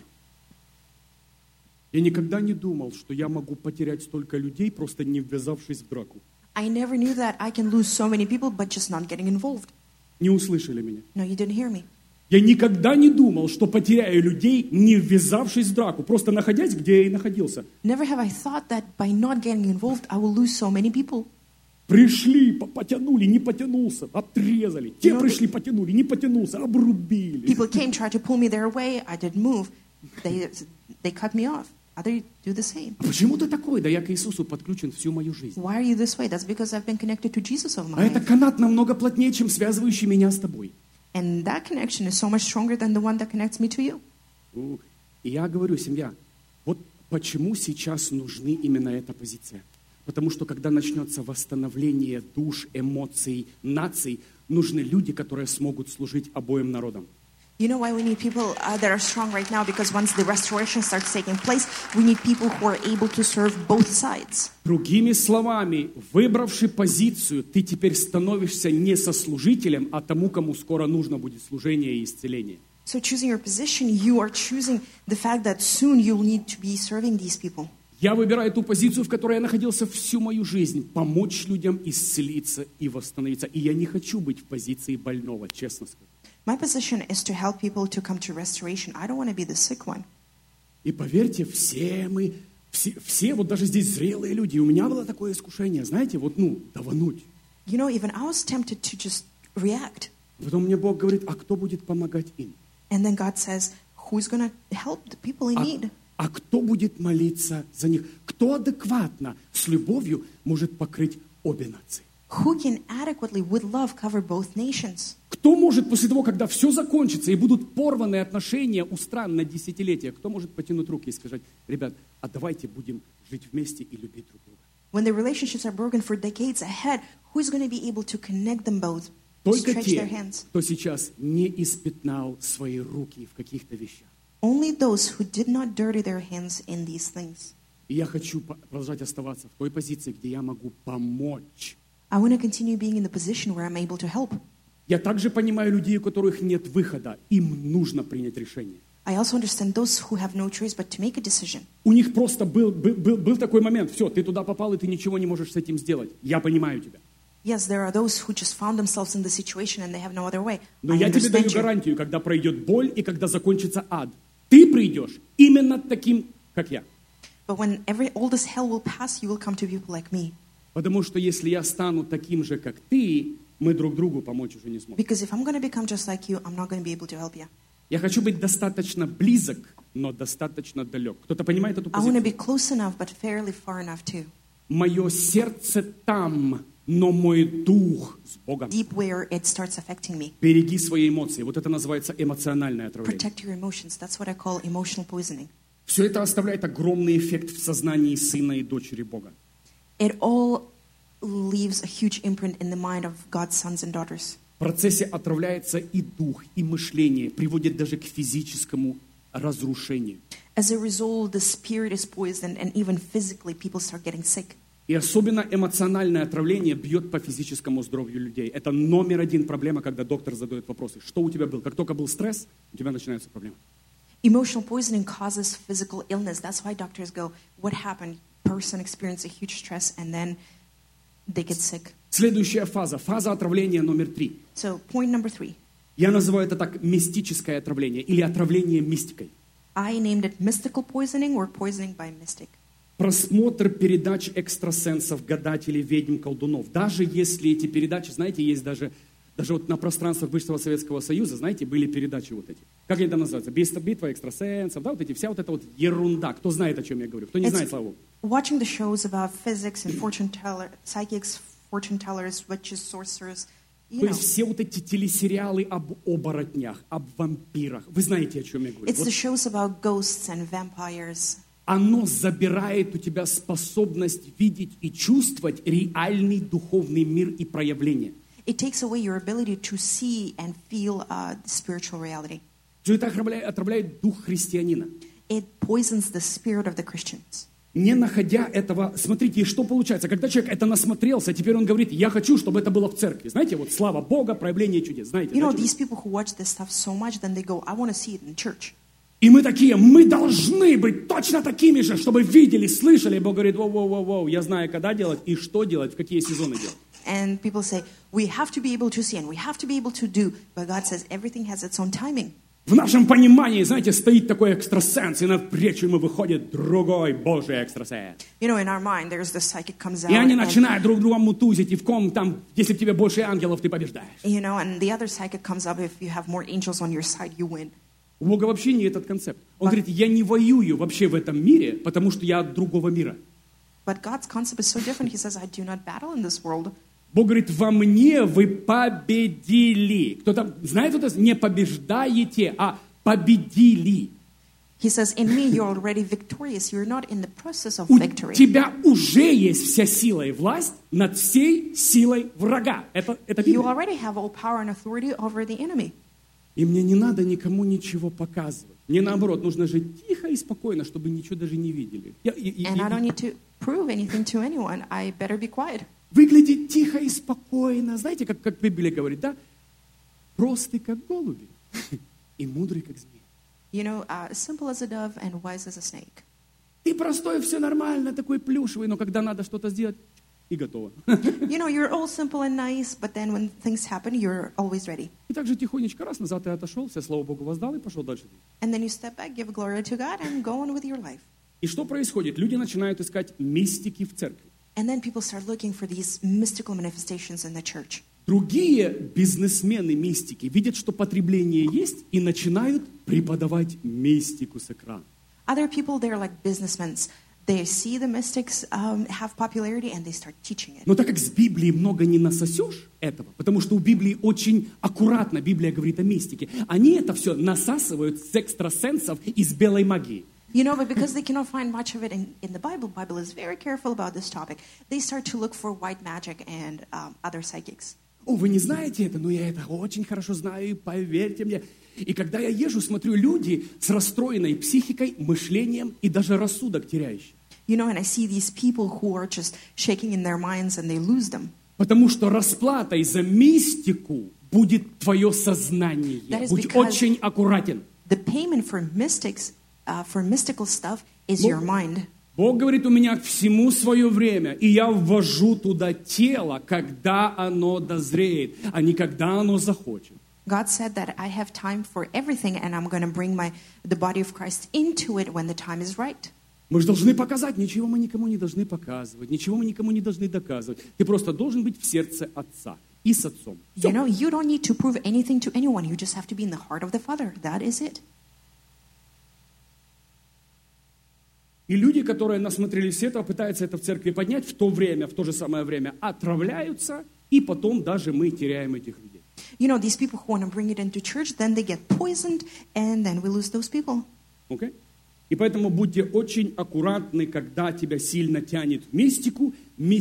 Я никогда не думал, что я могу потерять столько людей, просто не ввязавшись в драку. I never knew that I can lose so many people, but just not getting involved. Не услышали меня. No, you didn't hear me. Я никогда не думал, что потеряю людей, не ввязавшись в драку, просто находясь, где я и находился. Never have I thought that by not getting involved, I will lose so many people. Пришли, потянули, не потянулся, отрезали. Те пришли, потянули, не потянулся, обрубили. People came, tried to pull me their way. I didn't move. They cut me off. Others do the same. А почему ты такой? Да я к Иисусу подключен всю мою жизнь. Why are you this way? That's because I've been connected to Jesus all my А это life. канат намного плотнее, чем связывающий меня с тобой. And that connection is so much stronger than the one that connects me to you. И я говорю, семья, вот почему сейчас нужны именно эта позиция. Потому что когда начнется восстановление душ, эмоций, наций, нужны люди, которые смогут служить обоим народам. You know why we need people that are strong right now? Because once the restoration starts taking place, we need people who are able to serve both sides. Другими словами, выбравши позицию, ты теперь становишься не сослужителем, а тому, кому скоро нужно будет служение и исцеление. So choosing your position, you are choosing the fact that soon you'll need to be serving these people. Я выбираю ту позицию, в которой я находился всю мою жизнь, помочь людям исцелиться и восстановиться. И я не хочу быть в позиции больного, честно скажу. My position is to help people to come to restoration. I don't want to be the sick one. И поверьте, все вот даже здесь зрелые люди, у меня было такое искушение, знаете, вот, давануть. You know, even I was tempted to just react. Потом мне Бог говорит, а кто будет помогать им? And then God says, who's going to help the people in need? А кто будет молиться за них? Кто адекватно, с любовью может покрыть обе нации? Who can adequately, with love, cover both nations? Кто может после того, когда все закончится и будут порваны отношения у стран на десятилетия, кто может потянуть руки и сказать: ребят, а давайте будем жить вместе и любить друг друга? When the relationships are broken for decades ahead, who's going to be able to connect them both? Только Stretch their те, hands. кто сейчас не испятнал свои руки в каких-то вещах. Only those who did not dirty their hands in these things. И я хочу продолжать оставаться в той позиции, где я могу помочь. I want to continue being in the position where I'm able to help. Я также понимаю людей, у которых нет выхода. Им нужно принять решение. I also understand those who have no choice but to make a decision. У них просто был такой момент. Все, ты туда попал, и ты ничего не можешь с этим сделать. Я понимаю тебя. Yes, there are those who just found themselves in the situation and they have no other way. Но I я тебе даю understand you. гарантию, когда пройдет боль и когда закончится ад, ты придешь именно таким, как я. But when all this hell will pass, you will come to people like me. Потому что если я стану таким же, как ты, мы друг другу помочь уже не сможем. Because if I'm going to become just like you, I'm not going to be able to help you. Я хочу быть достаточно близок, но достаточно далек. Кто-то понимает эту I want to позицию? be close enough, but fairly far enough too. Мое сердце там, но мой дух с Богом. Deep where it starts affecting me. Береги свои эмоции. Вот это называется эмоциональное отравление. Protect your emotions. That's what I call emotional poisoning. Все это оставляет огромный эффект в сознании сына и дочери Бога. It all leaves a huge imprint in the mind of God's sons and daughters. В процессе отравляется и дух, и мышление, приводит даже к физическому разрушению. As a result, the spirit is poisoned, and even physically, people start getting sick. И особенно эмоциональное отравление бьет по физическому здоровью людей. Это номер один проблема, когда доктор задает вопросы. Что у тебя было? Как только был стресс, у тебя начинаются проблемы. Emotional poisoning causes physical illness. That's why doctors go, what happened? Person experienced a huge stress, and then they get sick. Следующая фаза отравления номер 3. So, point number 3. Я называю это так мистическое отравление или отравление мистикой. I named it mystical poisoning or poisoning by mystic. Просмотр передач экстрасенсов, гадателей, ведьм, колдунов. Даже если эти передачи, знаете, есть даже вот на пространствах бывшего Советского Союза, знаете, были передачи вот эти. Как они там называются? Битва экстрасенсов, да, вот эти, вся вот эта вот ерунда. Кто знает, о чем я говорю? Кто не знает, слава Богу. Watching the shows about physics and psychics, fortune tellers, witches, sorcerers, you То know. есть все вот эти телесериалы об оборотнях, об вампирах. Вы знаете, о чем я говорю. It's the shows about ghosts and vampires. Оно забирает у тебя способность видеть и чувствовать реальный духовный мир и проявление. It takes away your ability to see and feel spiritual reality. Все это отравляет дух христианина. It poisons the spirit of the Christians. Не находя этого, смотрите, что получается. Когда человек это насмотрелся, теперь он говорит: я хочу, чтобы это было в церкви. Знаете, вот слава Бога, проявление чудес. Знаете, You know, да, these people who watch this stuff so much, then they go, I want to see it in church. И мы такие, мы должны быть точно такими же, чтобы видели, слышали. И Бог говорит: воу, я знаю, когда делать и что делать, в какие сезоны делать. And people say, we have to be able to see and we have to be able to do. But God says everything has its own timing. В нашем понимании, знаете, стоит такой экстрасенс, и навстречу ему выходит другой Божий экстрасенс. You know, in our mind, there's the psychic comes out. И они And, начинают друг друга мутузить, и в ком там, если в тебе больше ангелов, ты побеждаешь. you know, and the other psychic comes up. If you have more angels on your side, you win. У Бога вообще не этот концепт. Он говорит: я не воюю вообще в этом мире, потому что я от другого мира. But God's concept is so different. He says, I do not battle in this world. Бог говорит: во мне вы победили. Кто-то знает вот это? Не побеждаете, а победили. He says, in me, you're already victorious. You're not in the process of У victory. тебя уже есть вся сила и власть над всей силой врага. Это You Библия. already have all power and authority over the enemy. И мне не надо никому ничего показывать. Мне наоборот, нужно жить тихо и спокойно, чтобы ничего даже не видели. And I don't need to prove anything to anyone. I better be quiet. Выглядеть тихо и спокойно. Знаете, как Библия говорит, да? Простый, как голуби, и мудрый, как змея. You know, simple as a dove and wise as a snake. Ты простой, все нормально, такой плюшевый, но когда надо что-то сделать, и готово. You know, you're all simple and nice, but then when things happen, you're always ready. И так же тихонечко раз назад ты отошел, все слава Богу воздал и пошел дальше. And then you step back, give glory to God, and go on with your life. И что происходит? Люди начинают искать мистики в церкви. And then people start looking for these mystical manifestations in the church. Другие бизнесмены-мистики видят, что потребление есть, и начинают преподавать мистику с экрана. Other people, they're like businessmen. They see the mystics have popularity and they start teaching it. Но так как с Библии много не насосешь этого, потому что у Библии очень аккуратно Библия говорит о мистике, они это все насасывают с экстрасенсов и с белой магии. You know, but because they cannot find much of it in the Bible is very careful about this topic. They start to look for white magic and other psychics. О, вы не знаете это, но я это очень хорошо знаю, и поверьте мне. И когда я езжу, смотрю люди с расстроенной психикой, мышлением и даже рассудок теряющие. You know, and I see these people who are just shaking in their minds and they lose them. Потому что расплатой за мистику будет твое сознание. Будь очень аккуратен. The payment for mystics, for mystical stuff is your mind. Бог говорит, у меня к всему свое время, и я ввожу туда тело, когда оно дозреет, а не когда оно захочет. God said that I have time for everything, and I'm going to bring the body of Christ into it when the time is right. Мы же должны показать, ничего мы никому не должны показывать, ничего мы никому не должны доказывать. Ты просто должен быть в сердце Отца и с Отцом. You know, you don't need to prove anything to anyone. You just have to be in the heart of the Father. That is it. И люди, которые насмотрелись этого, пытаются это в церкви поднять, в то время, в то же самое время отравляются, и потом даже мы теряем этих людей. You know, these people who want to bring it into church, then they get poisoned, and then we lose those people. Okay? И поэтому будьте очень аккуратны, когда тебя сильно тянет в мистику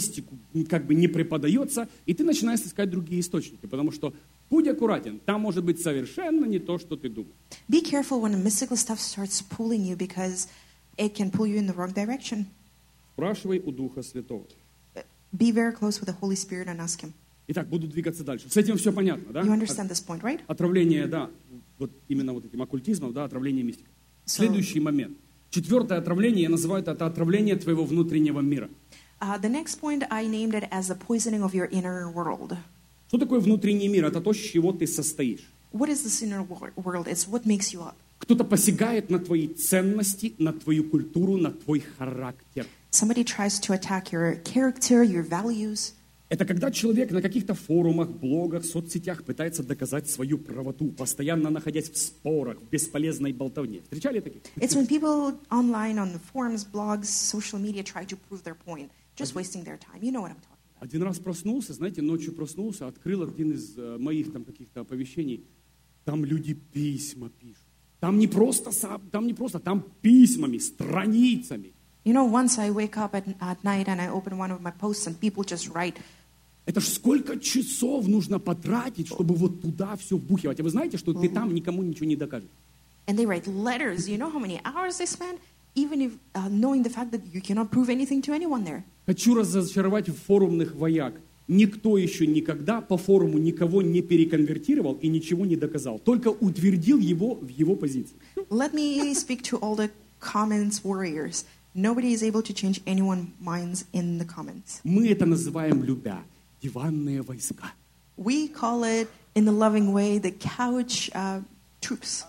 как бы не преподается, и ты начинаешь искать другие источники, потому что будь аккуратен, там может быть совершенно не то, что ты думаешь. Be careful when the mystical stuff starts pulling you, because it can pull you in the wrong direction. Спрашивай у Духа Святого. Be very close with the Holy Spirit and ask Him. Итак, буду двигаться дальше. С этим все понятно, да? You understand this point, right? Отравление, да, вот именно вот этим оккультизмом, да, отравление мистикой. Следующий момент. Четвертое отравление, я называю это отравление твоего внутреннего мира. The next point, I named it as the poisoning of your inner world. Что такое внутренний мир? Это то, с чего ты состоишь. What is this inner world? It's what makes you up. Кто-то посягает на твои ценности, на твою культуру, на твой характер. Somebody tries to attack your character, your values. Это когда человек на каких-то форумах, блогах, соцсетях пытается доказать свою правоту, постоянно находясь в спорах, в бесполезной болтовне. Встречали таких? It's when people online, on the forums, blogs, social media try to prove their point, just wasting their time. You know what I'm talking about. Один раз проснулся, знаете, ночью проснулся, открыл один из моих там каких-то оповещений. Там люди письма пишут. Там не просто, там письмами, страницами. You know, once I wake up at night and I open one of my posts and people just write. Это ж сколько часов нужно потратить, чтобы вот туда все вбухивать. А вы знаете, что ты там никому ничего не докажешь? And they write letters. You know how many hours they spend? Even if knowing the fact that you cannot prove anything to anyone there. Хочу разочаровать форумных вояк. Никто еще никогда по форуму никого не переконвертировал и ничего не доказал. Только утвердил его в его позиции. Let me speak to all the comments warriors. Nobody is able to change anyone's minds in the comments. Мы это называем любя. Диванные войска. We call it, in the loving way, the couch troops.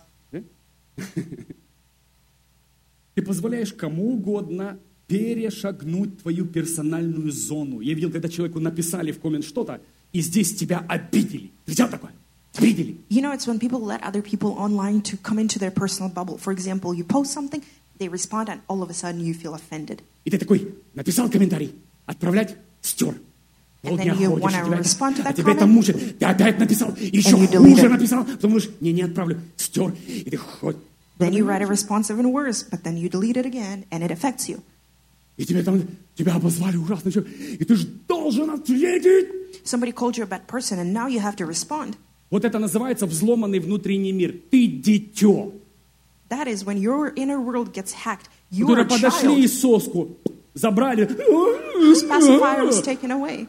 Ты позволяешь кому угодно перешагнуть твою персональную зону. Я видел, когда человеку написали в коммент что-то, и здесь тебя обидели. Встречал такое? Обидели. You know, it's when people let other people online to come into their personal bubble. For example, you post something, they respond, and all of a sudden you feel offended. И ты такой, написал комментарий, отправлять, стер. And then you want to respond to that тебя это comment. мучит. Ты опять написал, еще хуже написал. Потом думаешь, не отправлю, стер. И ты хоть... Then you write a response even worse, but then you delete it again, and it affects you. И тебя обозвали ужасно, и ты же должен ответить. Somebody called you a bad person, and now you have to respond. Вот это называется взломанный внутрий мир. Ты дитё. That is when your inner world gets hacked. You are Которые a подошли и child соску забрали. whose pacifier was taken away.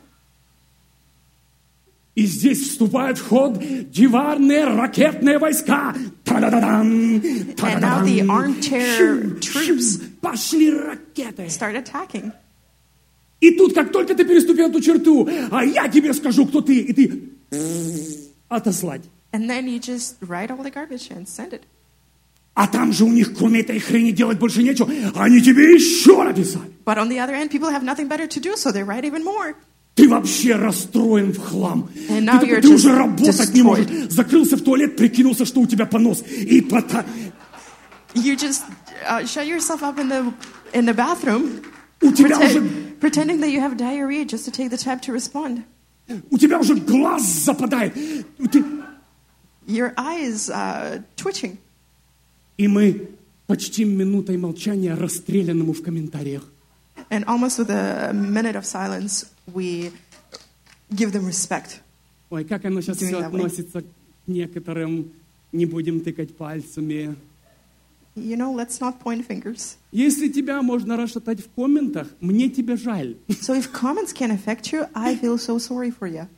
И здесь вступают в ход диванные ракетные войска. Та-да-да-дам, And now the armchair troops пошли ракеты. start attacking. И тут, как только ты переступил эту черту, а я тебе скажу, кто ты, и ты отослать. And then you just write all the garbage and send it. А там же у них, кроме этой хрени, делать больше нечего. Они тебе еще написали. But on the other end, people have nothing better to do, so they write even more. Ты вообще расстроен в хлам. And now Ты, you're ты уже just работать не можешь. Закрылся в туалет, прикинулся, что у тебя понос. И You just shut yourself up in the bathroom, у тебя уже, pretending that you have diarrhea just to take the time to respond. у тебя уже глаз западает. Your eyes twitching. И мы почтим минутой молчания расстрелянному в комментариях. And almost with a minute of silence, we give them respect. Ой, как оно сейчас все относится к некоторым, не будем тыкать пальцами. You know, let's not point fingers. Если тебя можно расшатать в комментах, мне тебя жаль. So if comments can affect you, I feel so sorry for you.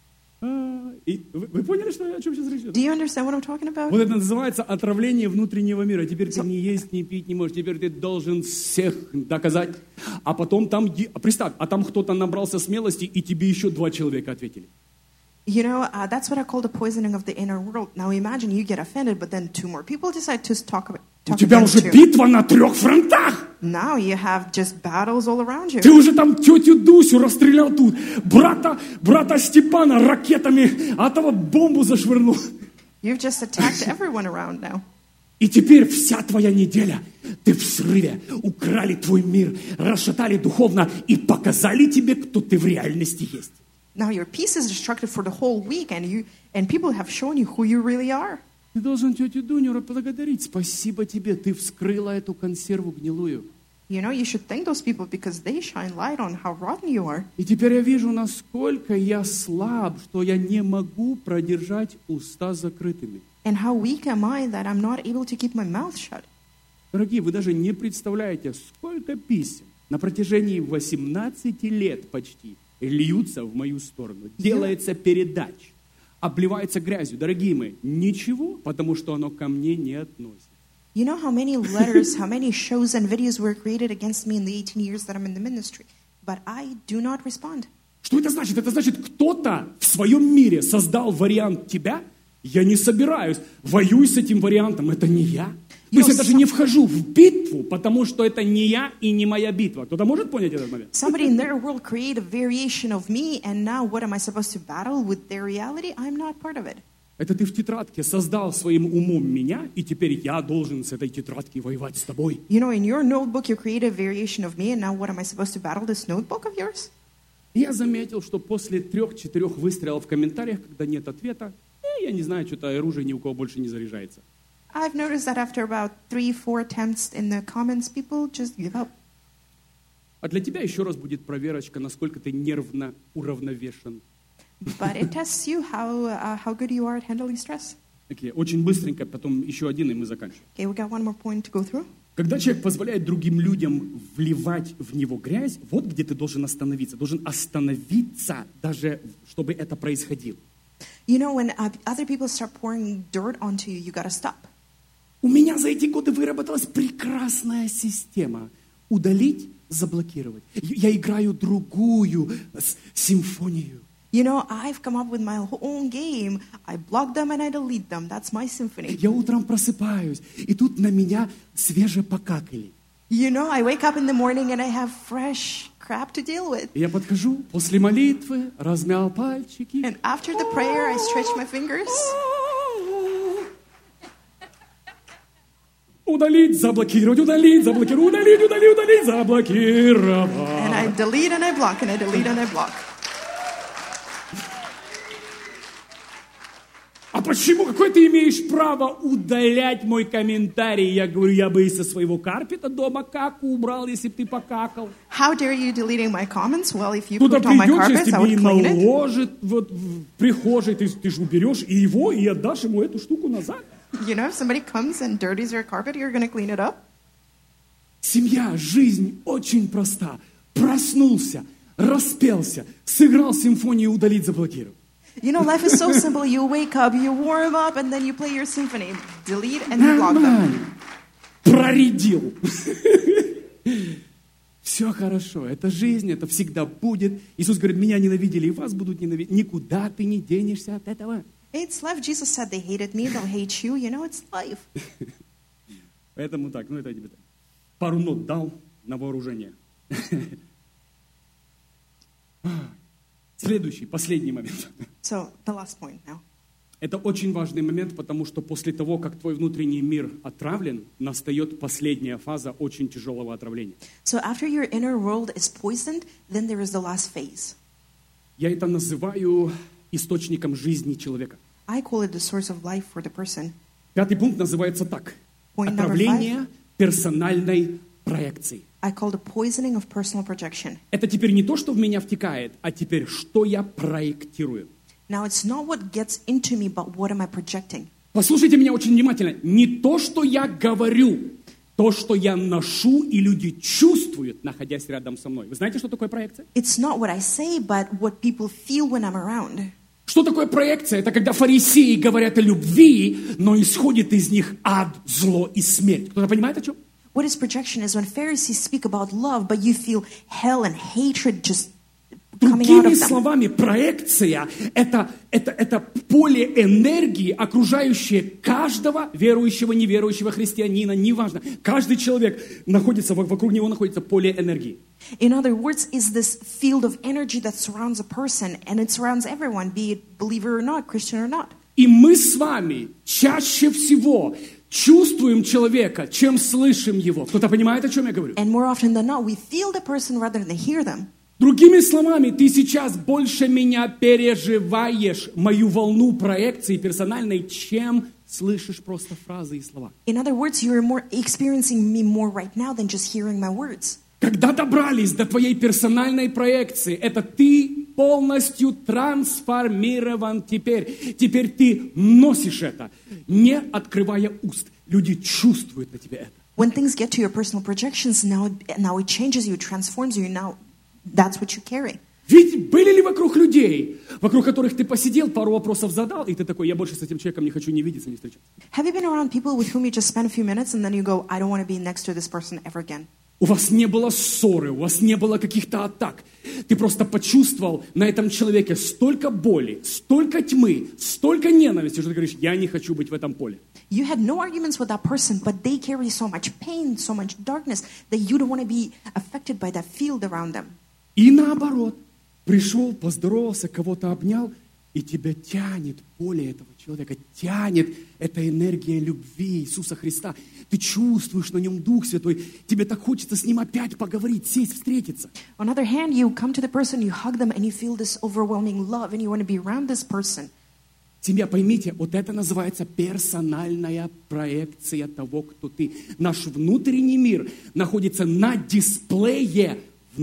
Вы поняли, что, о чем сейчас речь идет? Do you understand what I'm talking about? Вот это называется отравление внутреннего мира. Теперь ты не есть, не пить не можешь. Теперь ты должен всех доказать. А потом там, представь, а там кто-то набрался смелости, и тебе еще 2 человека ответили. You know, that's what I call the poisoning of the inner world. Now imagine you get offended, but then 2 more people decide to talk У тебя уже against you. битва на 3 фронтах. Now you have just battles all around you. Ты уже там тетю Дусю расстрелял тут, брата Степана ракетами, а того бомбу зашвырнул. You've just attacked everyone around now. И теперь вся твоя неделя, ты в срыве, украли твой мир, расшатали духовно и показали тебе, кто ты в реальности есть. Now your peace is destructed for the whole week, and people have shown you who you really are. Ты должен тетю Дуню поблагодарить. Спасибо тебе, ты вскрыла эту консерву гнилую. You know, you should thank those people because they shine light on how rotten you are. И теперь я вижу, насколько я слаб, что я не могу продержать уста закрытыми. And how weak am I that I'm not able to keep my mouth shut. Дорогие, вы даже не представляете, сколько писем на протяжении 18 лет почти льются в мою сторону. Делается передача, обливается грязью. Дорогие мои, ничего, потому что оно ко мне не относится. You know how many letters, how many shows and videos were created against me in the 18 years that I'm in the ministry, but I do not respond. Что это значит? Это значит, кто-то в своем мире создал вариант тебя. Я не собираюсь воюй с этим вариантом. Это не я. То есть я даже не вхожу в битву, потому что это не я и не моя битва. Кто-то может понять этот момент? Somebody in their world created a variation of me, and now what am I supposed to battle with their reality? I'm not part of it. Это ты в тетрадке создал своим умом меня, и теперь я должен с этой тетрадкой воевать с тобой. You know, in your notebook you created a variation of me, and now what am I supposed to battle this notebook of yours? Я заметил, что после 3-4 выстрелов в комментариях, когда нет ответа, я не знаю, что-то оружие ни у кого больше не заряжается. I've noticed that after about 3-4 attempts in the comments, people just give up. А для тебя еще раз будет проверочка, насколько ты нервно уравновешен. But it tests you how good you are at handling stress. Okay, очень быстренько, потом еще один, и мы заканчиваем. Okay, we got one more point to go through. Когда человек позволяет другим людям вливать в него грязь, вот где ты должен остановиться. Должен остановиться, даже чтобы это происходило. You know, when other people start pouring dirt onto you, you gotta stop. У меня за эти годы выработалась прекрасная система. Удалить, заблокировать. Я играю другую симфонию. You know, I've come up with my own game. I block them and I delete them. That's my symphony. Я утром просыпаюсь, и тут на меня свеже покакали. You know, I wake up in the morning and I have fresh crap to deal with. Я подхожу после молитвы, размял пальчики. And after the prayer, I stretch my fingers. Удалить, заблокировать, удалить, заблокировать, удалить, заблокировать. And I delete and I block and I delete and I block. А почему? Какое ты имеешь право удалять мой комментарий? Я говорю, я бы и со своего карпета дома каку убрал, если бы ты покакал. How dare you deleting my comments? Well, if you Кто-то put on my придет, carpets, сейчас I would тебе и clean it. наложит вот в прихожей, ты же уберешь и его, и отдашь ему эту штуку назад. You know, if somebody comes and dirties your carpet, you're going to clean it up. Семья, жизнь очень проста. Проснулся, распелся, сыграл симфонию, удалить, заблокировать. You know, life is so simple. You wake up, you warm up, and then you play your symphony. Delete and you block them. Нормально. Проредил. Все хорошо. Это жизнь, это всегда будет. Иисус говорит, меня ненавидели, и вас будут ненавидеть. Никуда ты не денешься от этого. It's life. Jesus said they hated me, they'll hate you. You know, it's life. Поэтому так, это тебе так. Пару нот дал на вооружение. Следующий, последний момент. So the last point now. Это очень важный момент, потому что после того, как твой внутренний мир отравлен, настает последняя фаза очень тяжелого отравления. So after your inner world is poisoned, then there is the last phase. Я это называю источником жизни человека. I call it the source of life for the person. 5-й пункт называется так. Point number Отравление персональной проекции. I call the poisoning of personal projection. Это теперь не то, что в меня втекает, а теперь, что я проектирую. Now it's not what gets into me, but what am I projecting? Послушайте меня очень внимательно. Не то, что я говорю, то, что я ношу, и люди чувствуют, находясь рядом со мной. Вы знаете, что такое проекция? It's not what I say, but what people feel when I'm around. Что такое проекция? Это когда фарисеи говорят о любви, но исходит из них ад, зло и смерть. Кто-то понимает, о чем? What is projection is when Pharisees speak about love, but you feel hell and hatred just coming out Другими of them. словами, проекция – это поле энергии, окружающее каждого верующего, неверующего христианина, неважно. Каждый человек находится, вокруг него находится поле энергии. In other words, is this field of energy that surrounds a person, and it surrounds everyone, be it believer or not, Christian or not. И мы с вами чаще всего чувствуем человека, чем слышим его. Кто-то понимает, о чем я говорю? And more often than not, we feel the person rather than hear them. Другими словами, ты сейчас больше меня переживаешь, мою волну проекции персональной, чем слышишь просто фразы и слова. In other words, you are more experiencing me more right now than just hearing my words. Когда добрались до твоей персональной проекции, это ты полностью трансформирован теперь. Теперь ты носишь это, не открывая уст. Люди чувствуют на тебе это. When things get to your personal projections, now it changes you, it transforms you. Now that's what you carry. Ведь были ли вокруг людей, вокруг которых ты посидел, пару вопросов задал, и ты такой, я больше с этим человеком не хочу ни видеться, ни встречаться. Have you been around people with whom you just spend a few minutes and then you go, I don't want to be next to this person ever again? У вас не было ссоры, у вас не было каких-то атак. Ты просто почувствовал на этом человеке столько боли, столько тьмы, столько ненависти, что ты говоришь, я не хочу быть в этом поле. You had no arguments with that person, but they carry so much pain, so much darkness, that you don't want to be affected by that field around them. И наоборот, пришел, поздоровался, кого-то обнял, и тебя тянет поле этого человека, тянет эта энергия любви Иисуса Христа. Ты чувствуешь на нем Дух Святой, тебе так хочется с ним опять поговорить, сесть, встретиться. On the other hand, you come to the person, you hug them, and you feel this overwhelming love, and you want to be around this person. Семья, поймите, вот это называется персональная проекция того, кто ты. Наш внутренний мир находится на дисплее в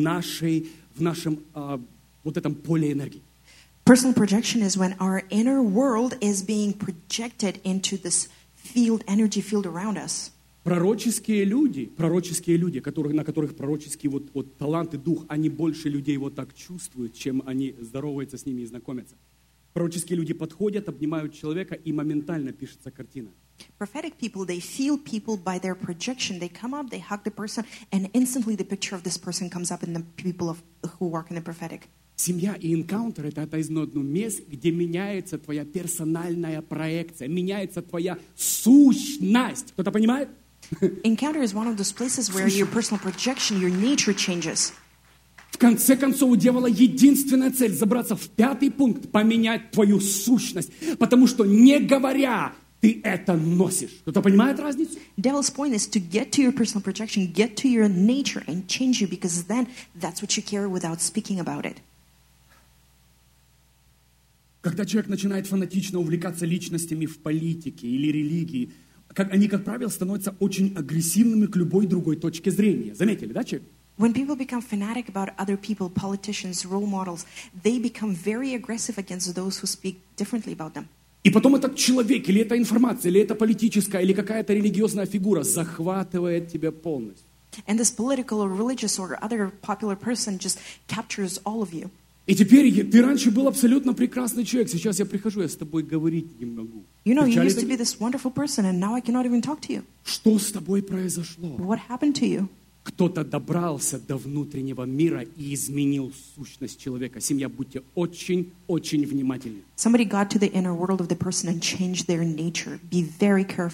нашем вот этом поле энергии. Personal projection is when our inner world is being projected into this field, energy field around us. Пророческие люди, на которых пророческий вот талант и дух, они больше людей вот так чувствуют, чем они здороваются с ними и знакомятся. Пророческие люди подходят, обнимают человека, и моментально пишется картина. Prophetic people, they feel people by their projection. They come up, they hug the person, and instantly the picture of this person comes up in the people who work in the prophetic. Семья и энкаунтер – это одно из мест, где меняется твоя персональная проекция, меняется твоя сущность. Кто-то понимает? Encounter is one of those places where your personal projection, your nature changes. В конце концов, у дьявола единственная цель – забраться в 5-й пункт, поменять твою сущность. Потому что, не говоря, ты это носишь. Кто-то понимает разницу? Devil's point is to get to your personal projection, get to your nature and change you, because then that's what you carry without speaking about it. Когда человек начинает фанатично увлекаться личностями в политике или религии, они, как правило, становятся очень агрессивными к любой другой точке зрения. Заметили, да, человек? When people become fanatic about other people, politicians, role models, they become very aggressive against those who speak differently about them. И потом этот человек, или эта информация, или эта политическая, или какая-то религиозная фигура захватывает тебя полностью. And this political or religious or other popular person just captures all of you. И теперь ты раньше был абсолютно прекрасный человек, сейчас я прихожу, я с тобой говорить не могу. You know, you used to be this wonderful person, and now I cannot even talk to you. Что с тобой произошло? What happened to you? Кто-то добрался до внутреннего мира и изменил сущность человека. Семья, будьте очень внимательны. Somebody got to the inner world of the person and changed their nature. Be very careful.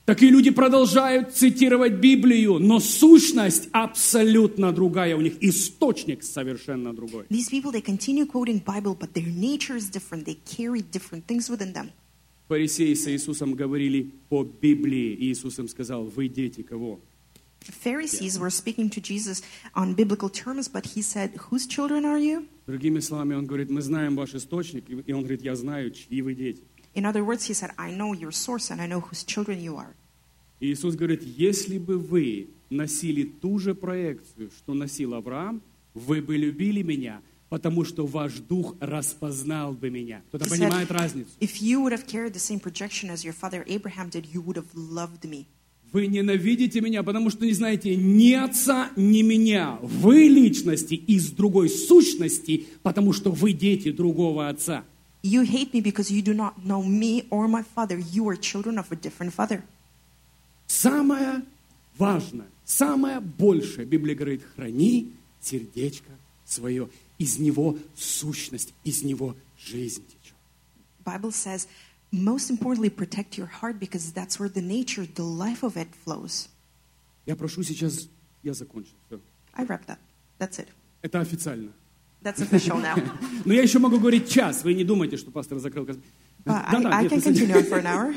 Такие люди продолжают цитировать Библию, но сущность абсолютно другая у них, источник совершенно другой. These people, they continue quoting Bible, but their nature is different. They carry different things within them. Фарисеи с Иисусом говорили по Библии, и Иисус им сказал: вы дети кого? Pharisees were speaking to Jesus on biblical terms, but he said, whose children are you? Другими словами, он говорит: мы знаем ваш источник, и он говорит: я знаю, чьи вы дети. In other words, he said, I know your source and I know whose children you are. И Иисус говорит: если бы вы носили ту же проекцию, что носил Авраам, вы бы любили меня, потому что ваш дух распознал бы меня. Кто-то He понимает said, разницу? if you would have carried the same projection as your father Abraham did, you would have loved me. Вы ненавидите меня, потому что не знаете ни отца, ни меня. Вы личности из другой сущности, потому что вы дети другого отца. You hate me because you do not know me or my father. You are children of a different father. Самое важное, самое большее, Библия говорит: храни сердечко свое. Из него сущность, из него жизнь течет. Bible says, most importantly, protect your heart because that's where the nature, the life of it flows. Я прошу сейчас, я закончу. Все. I wrapped up. That's it. Это официально. That's official now. Но я еще могу говорить час. Вы не думайте, что пастор закрыл. I can continue on for an hour.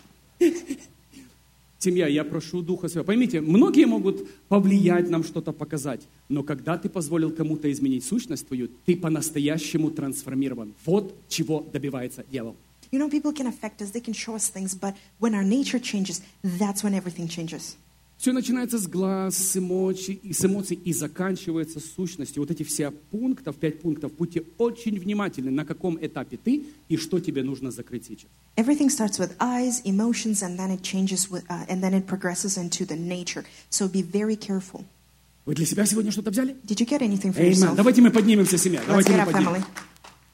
Семья, я прошу Духа Святого. Поймите, многие могут повлиять, нам что-то показать, но когда ты позволил кому-то изменить сущность твою, ты по-настоящему трансформирован. Вот чего добивается дьявол. You know, people can affect us, they can show us things, but when our nature changes, that's when everything changes. Все начинается с глаз, с эмоций и заканчивается сущностью. Вот эти все пунктов, 5 пунктов, будьте очень внимательны, на каком этапе ты и что тебе нужно закрыть сейчас. Everything starts with eyes, emotions, and then it changes and then it progresses into the nature. So be very careful. Вы для себя сегодня что-то взяли? Did you get anything for Amen. yourself? Давайте мы поднимемся, семья. Let's Давайте get мы our поднимемся. family.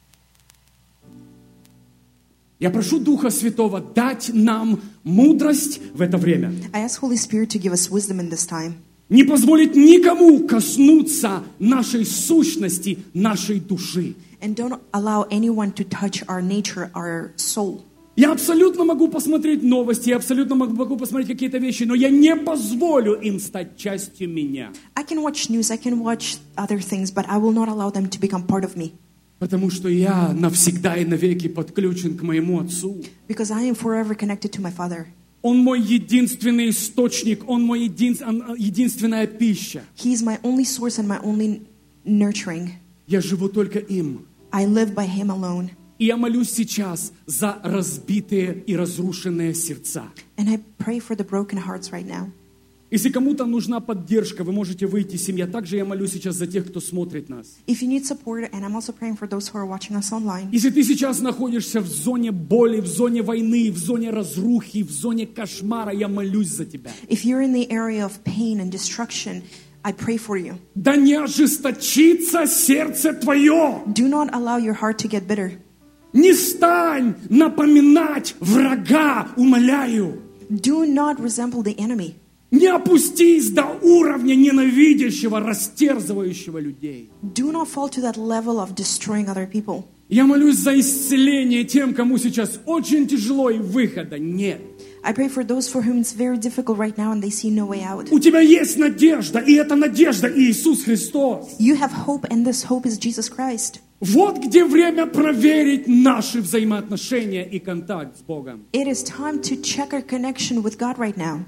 Я прошу Духа Святого дать нам мудрость в это время. I ask Holy Spirit to give us wisdom in this time. Не позволить никому коснуться нашей сущности, нашей души. And don't allow anyone to touch our nature, our soul. Я абсолютно могу посмотреть новости, я абсолютно могу посмотреть какие-то вещи, но я не позволю им стать частью меня. I can watch news, I can watch other things, but I will not allow them to become part of me. Потому что я навсегда и навеки подключен к моему Отцу. Because I am forever connected to my Father. Он мой единственный источник, Он мой единственная пища. He is my only source and my only nurturing. Я живу только им. I live by Him alone. И я молюсь сейчас за разбитые и разрушенные сердца. And I pray for the broken hearts right now. Если кому-то нужна поддержка, вы можете выйти, семья. Также я молюсь сейчас за тех, кто смотрит нас. If you need support, and I'm also praying for those who are watching us online. Если ты сейчас находишься в зоне боли, в зоне войны, в зоне разрухи, в зоне кошмара, я молюсь за тебя. If you're in the area of pain and destruction, I pray for you. Да не ожесточится сердце твое. Do not allow your heart to get bitter. Не стань напоминать врага, умоляю. Do not resemble the enemy. Не опустись до уровня ненавидящего, растерзывающего людей. Do not fall to that level of destroying other people. Я молюсь за исцеление тем, кому сейчас очень тяжело и выхода нет. I pray for those for whom it's very difficult right now and they see no way out. У тебя есть надежда, и эта надежда Иисус Христос. You have hope, and this hope is Jesus Christ. Вот где время проверить наши взаимоотношения и контакт с Богом. It is time to check our connection with God right now.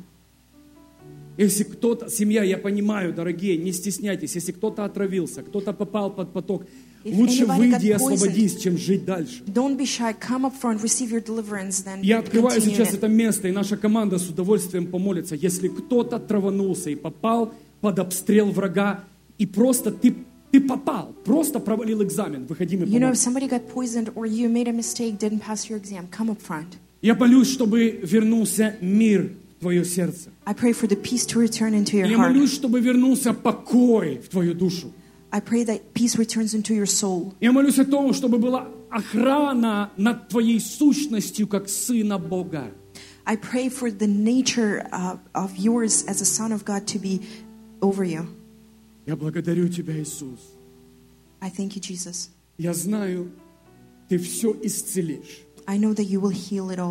Если кто-то, семья, я понимаю, дорогие, не стесняйтесь, если кто-то отравился, кто-то попал под поток, If лучше anybody выйди и got poisoned, освободись, чем жить дальше. Don't be shy. Come up front, receive your deliverance, then Я открываю continue сейчас it. это место, и наша команда с удовольствием помолится. Если кто-то траванулся и попал под обстрел врага, и просто ты попал, просто провалил экзамен, выходи, мы You know, if помолимся. somebody got poisoned or you made a mistake, didn't pass your exam, come up front. Я молюсь, чтобы вернулся мир в твое сердце. I pray for the peace to return into your Я heart. молюсь, чтобы вернулся покой в твою душу. I pray that peace returns into your soul. Я молюсь о том, чтобы была охрана над твоей сущностью, как сына Бога. I pray for the nature of yours as a son of God to be over you. Я благодарю Тебя, Иисус. I thank you, Jesus. Я знаю, Ты все исцелишь. I know that you will heal it all.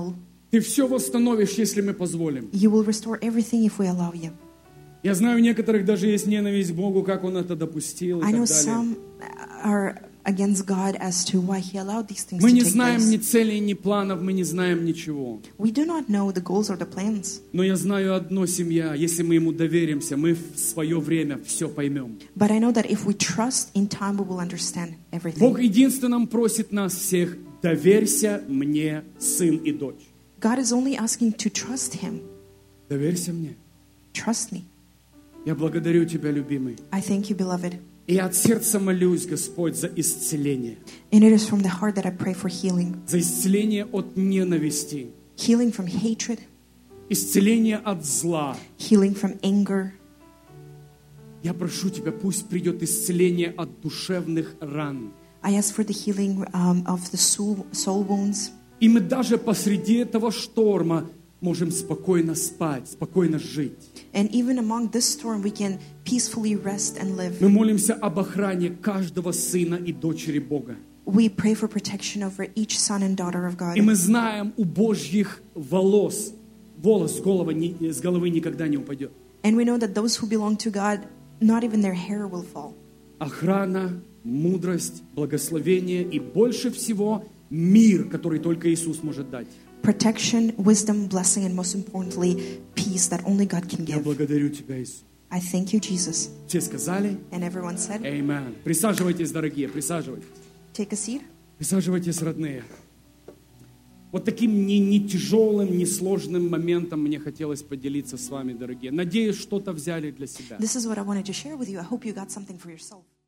Ты все восстановишь, если мы позволим. You will restore everything if we allow you. Я знаю, у некоторых даже есть ненависть к Богу, как Он это допустил и I know так далее. some are against God as to why He allowed these things Мы to не take знаем ни place. целей, ни планов, мы не знаем ничего. We do not know the goals or the plans. Но я знаю одно, семья, если мы Ему доверимся, мы в свое время все поймем. But I know that if we trust, in time we will understand Бог everything. единственно просит нас всех: доверься мне, сын и дочь. God is only asking to trust Him. Доверься мне. Trust me. Я благодарю Тебя, любимый. I thank you, beloved. И от сердца молюсь, Господь, за исцеление. And it is from the heart that I pray for healing. За исцеление от ненависти. Healing from hatred, Исцеление от зла. healing from anger. Я прошу Тебя, пусть придет исцеление от душевных ран. I ask for the healing of the soul wounds. И мы даже посреди этого шторма можем спокойно спать, спокойно жить. And even among this storm, we can peacefully rest and live. Мы молимся об охране каждого сына и дочери Бога. We pray for protection over each son and daughter of God. И мы знаем, у Божьих волос с головы никогда не упадет. And we know that those who belong to God, not even their hair will fall. Охрана, мудрость, благословение и больше всего мир, который только Иисус может дать. Protection, wisdom, blessing, and most importantly, peace that only God can Я give. благодарю Тебя, Иисус. I thank you, Jesus. Все сказали? And everyone said, Аминь. Присаживайтесь, дорогие, присаживайтесь. take a seat. Присаживайтесь, родные. Вот таким не тяжелым, не сложным моментом мне хотелось поделиться с вами, дорогие. Надеюсь, что-то взяли для себя. This is what I wanted to share with you. I hope you got something for yourself.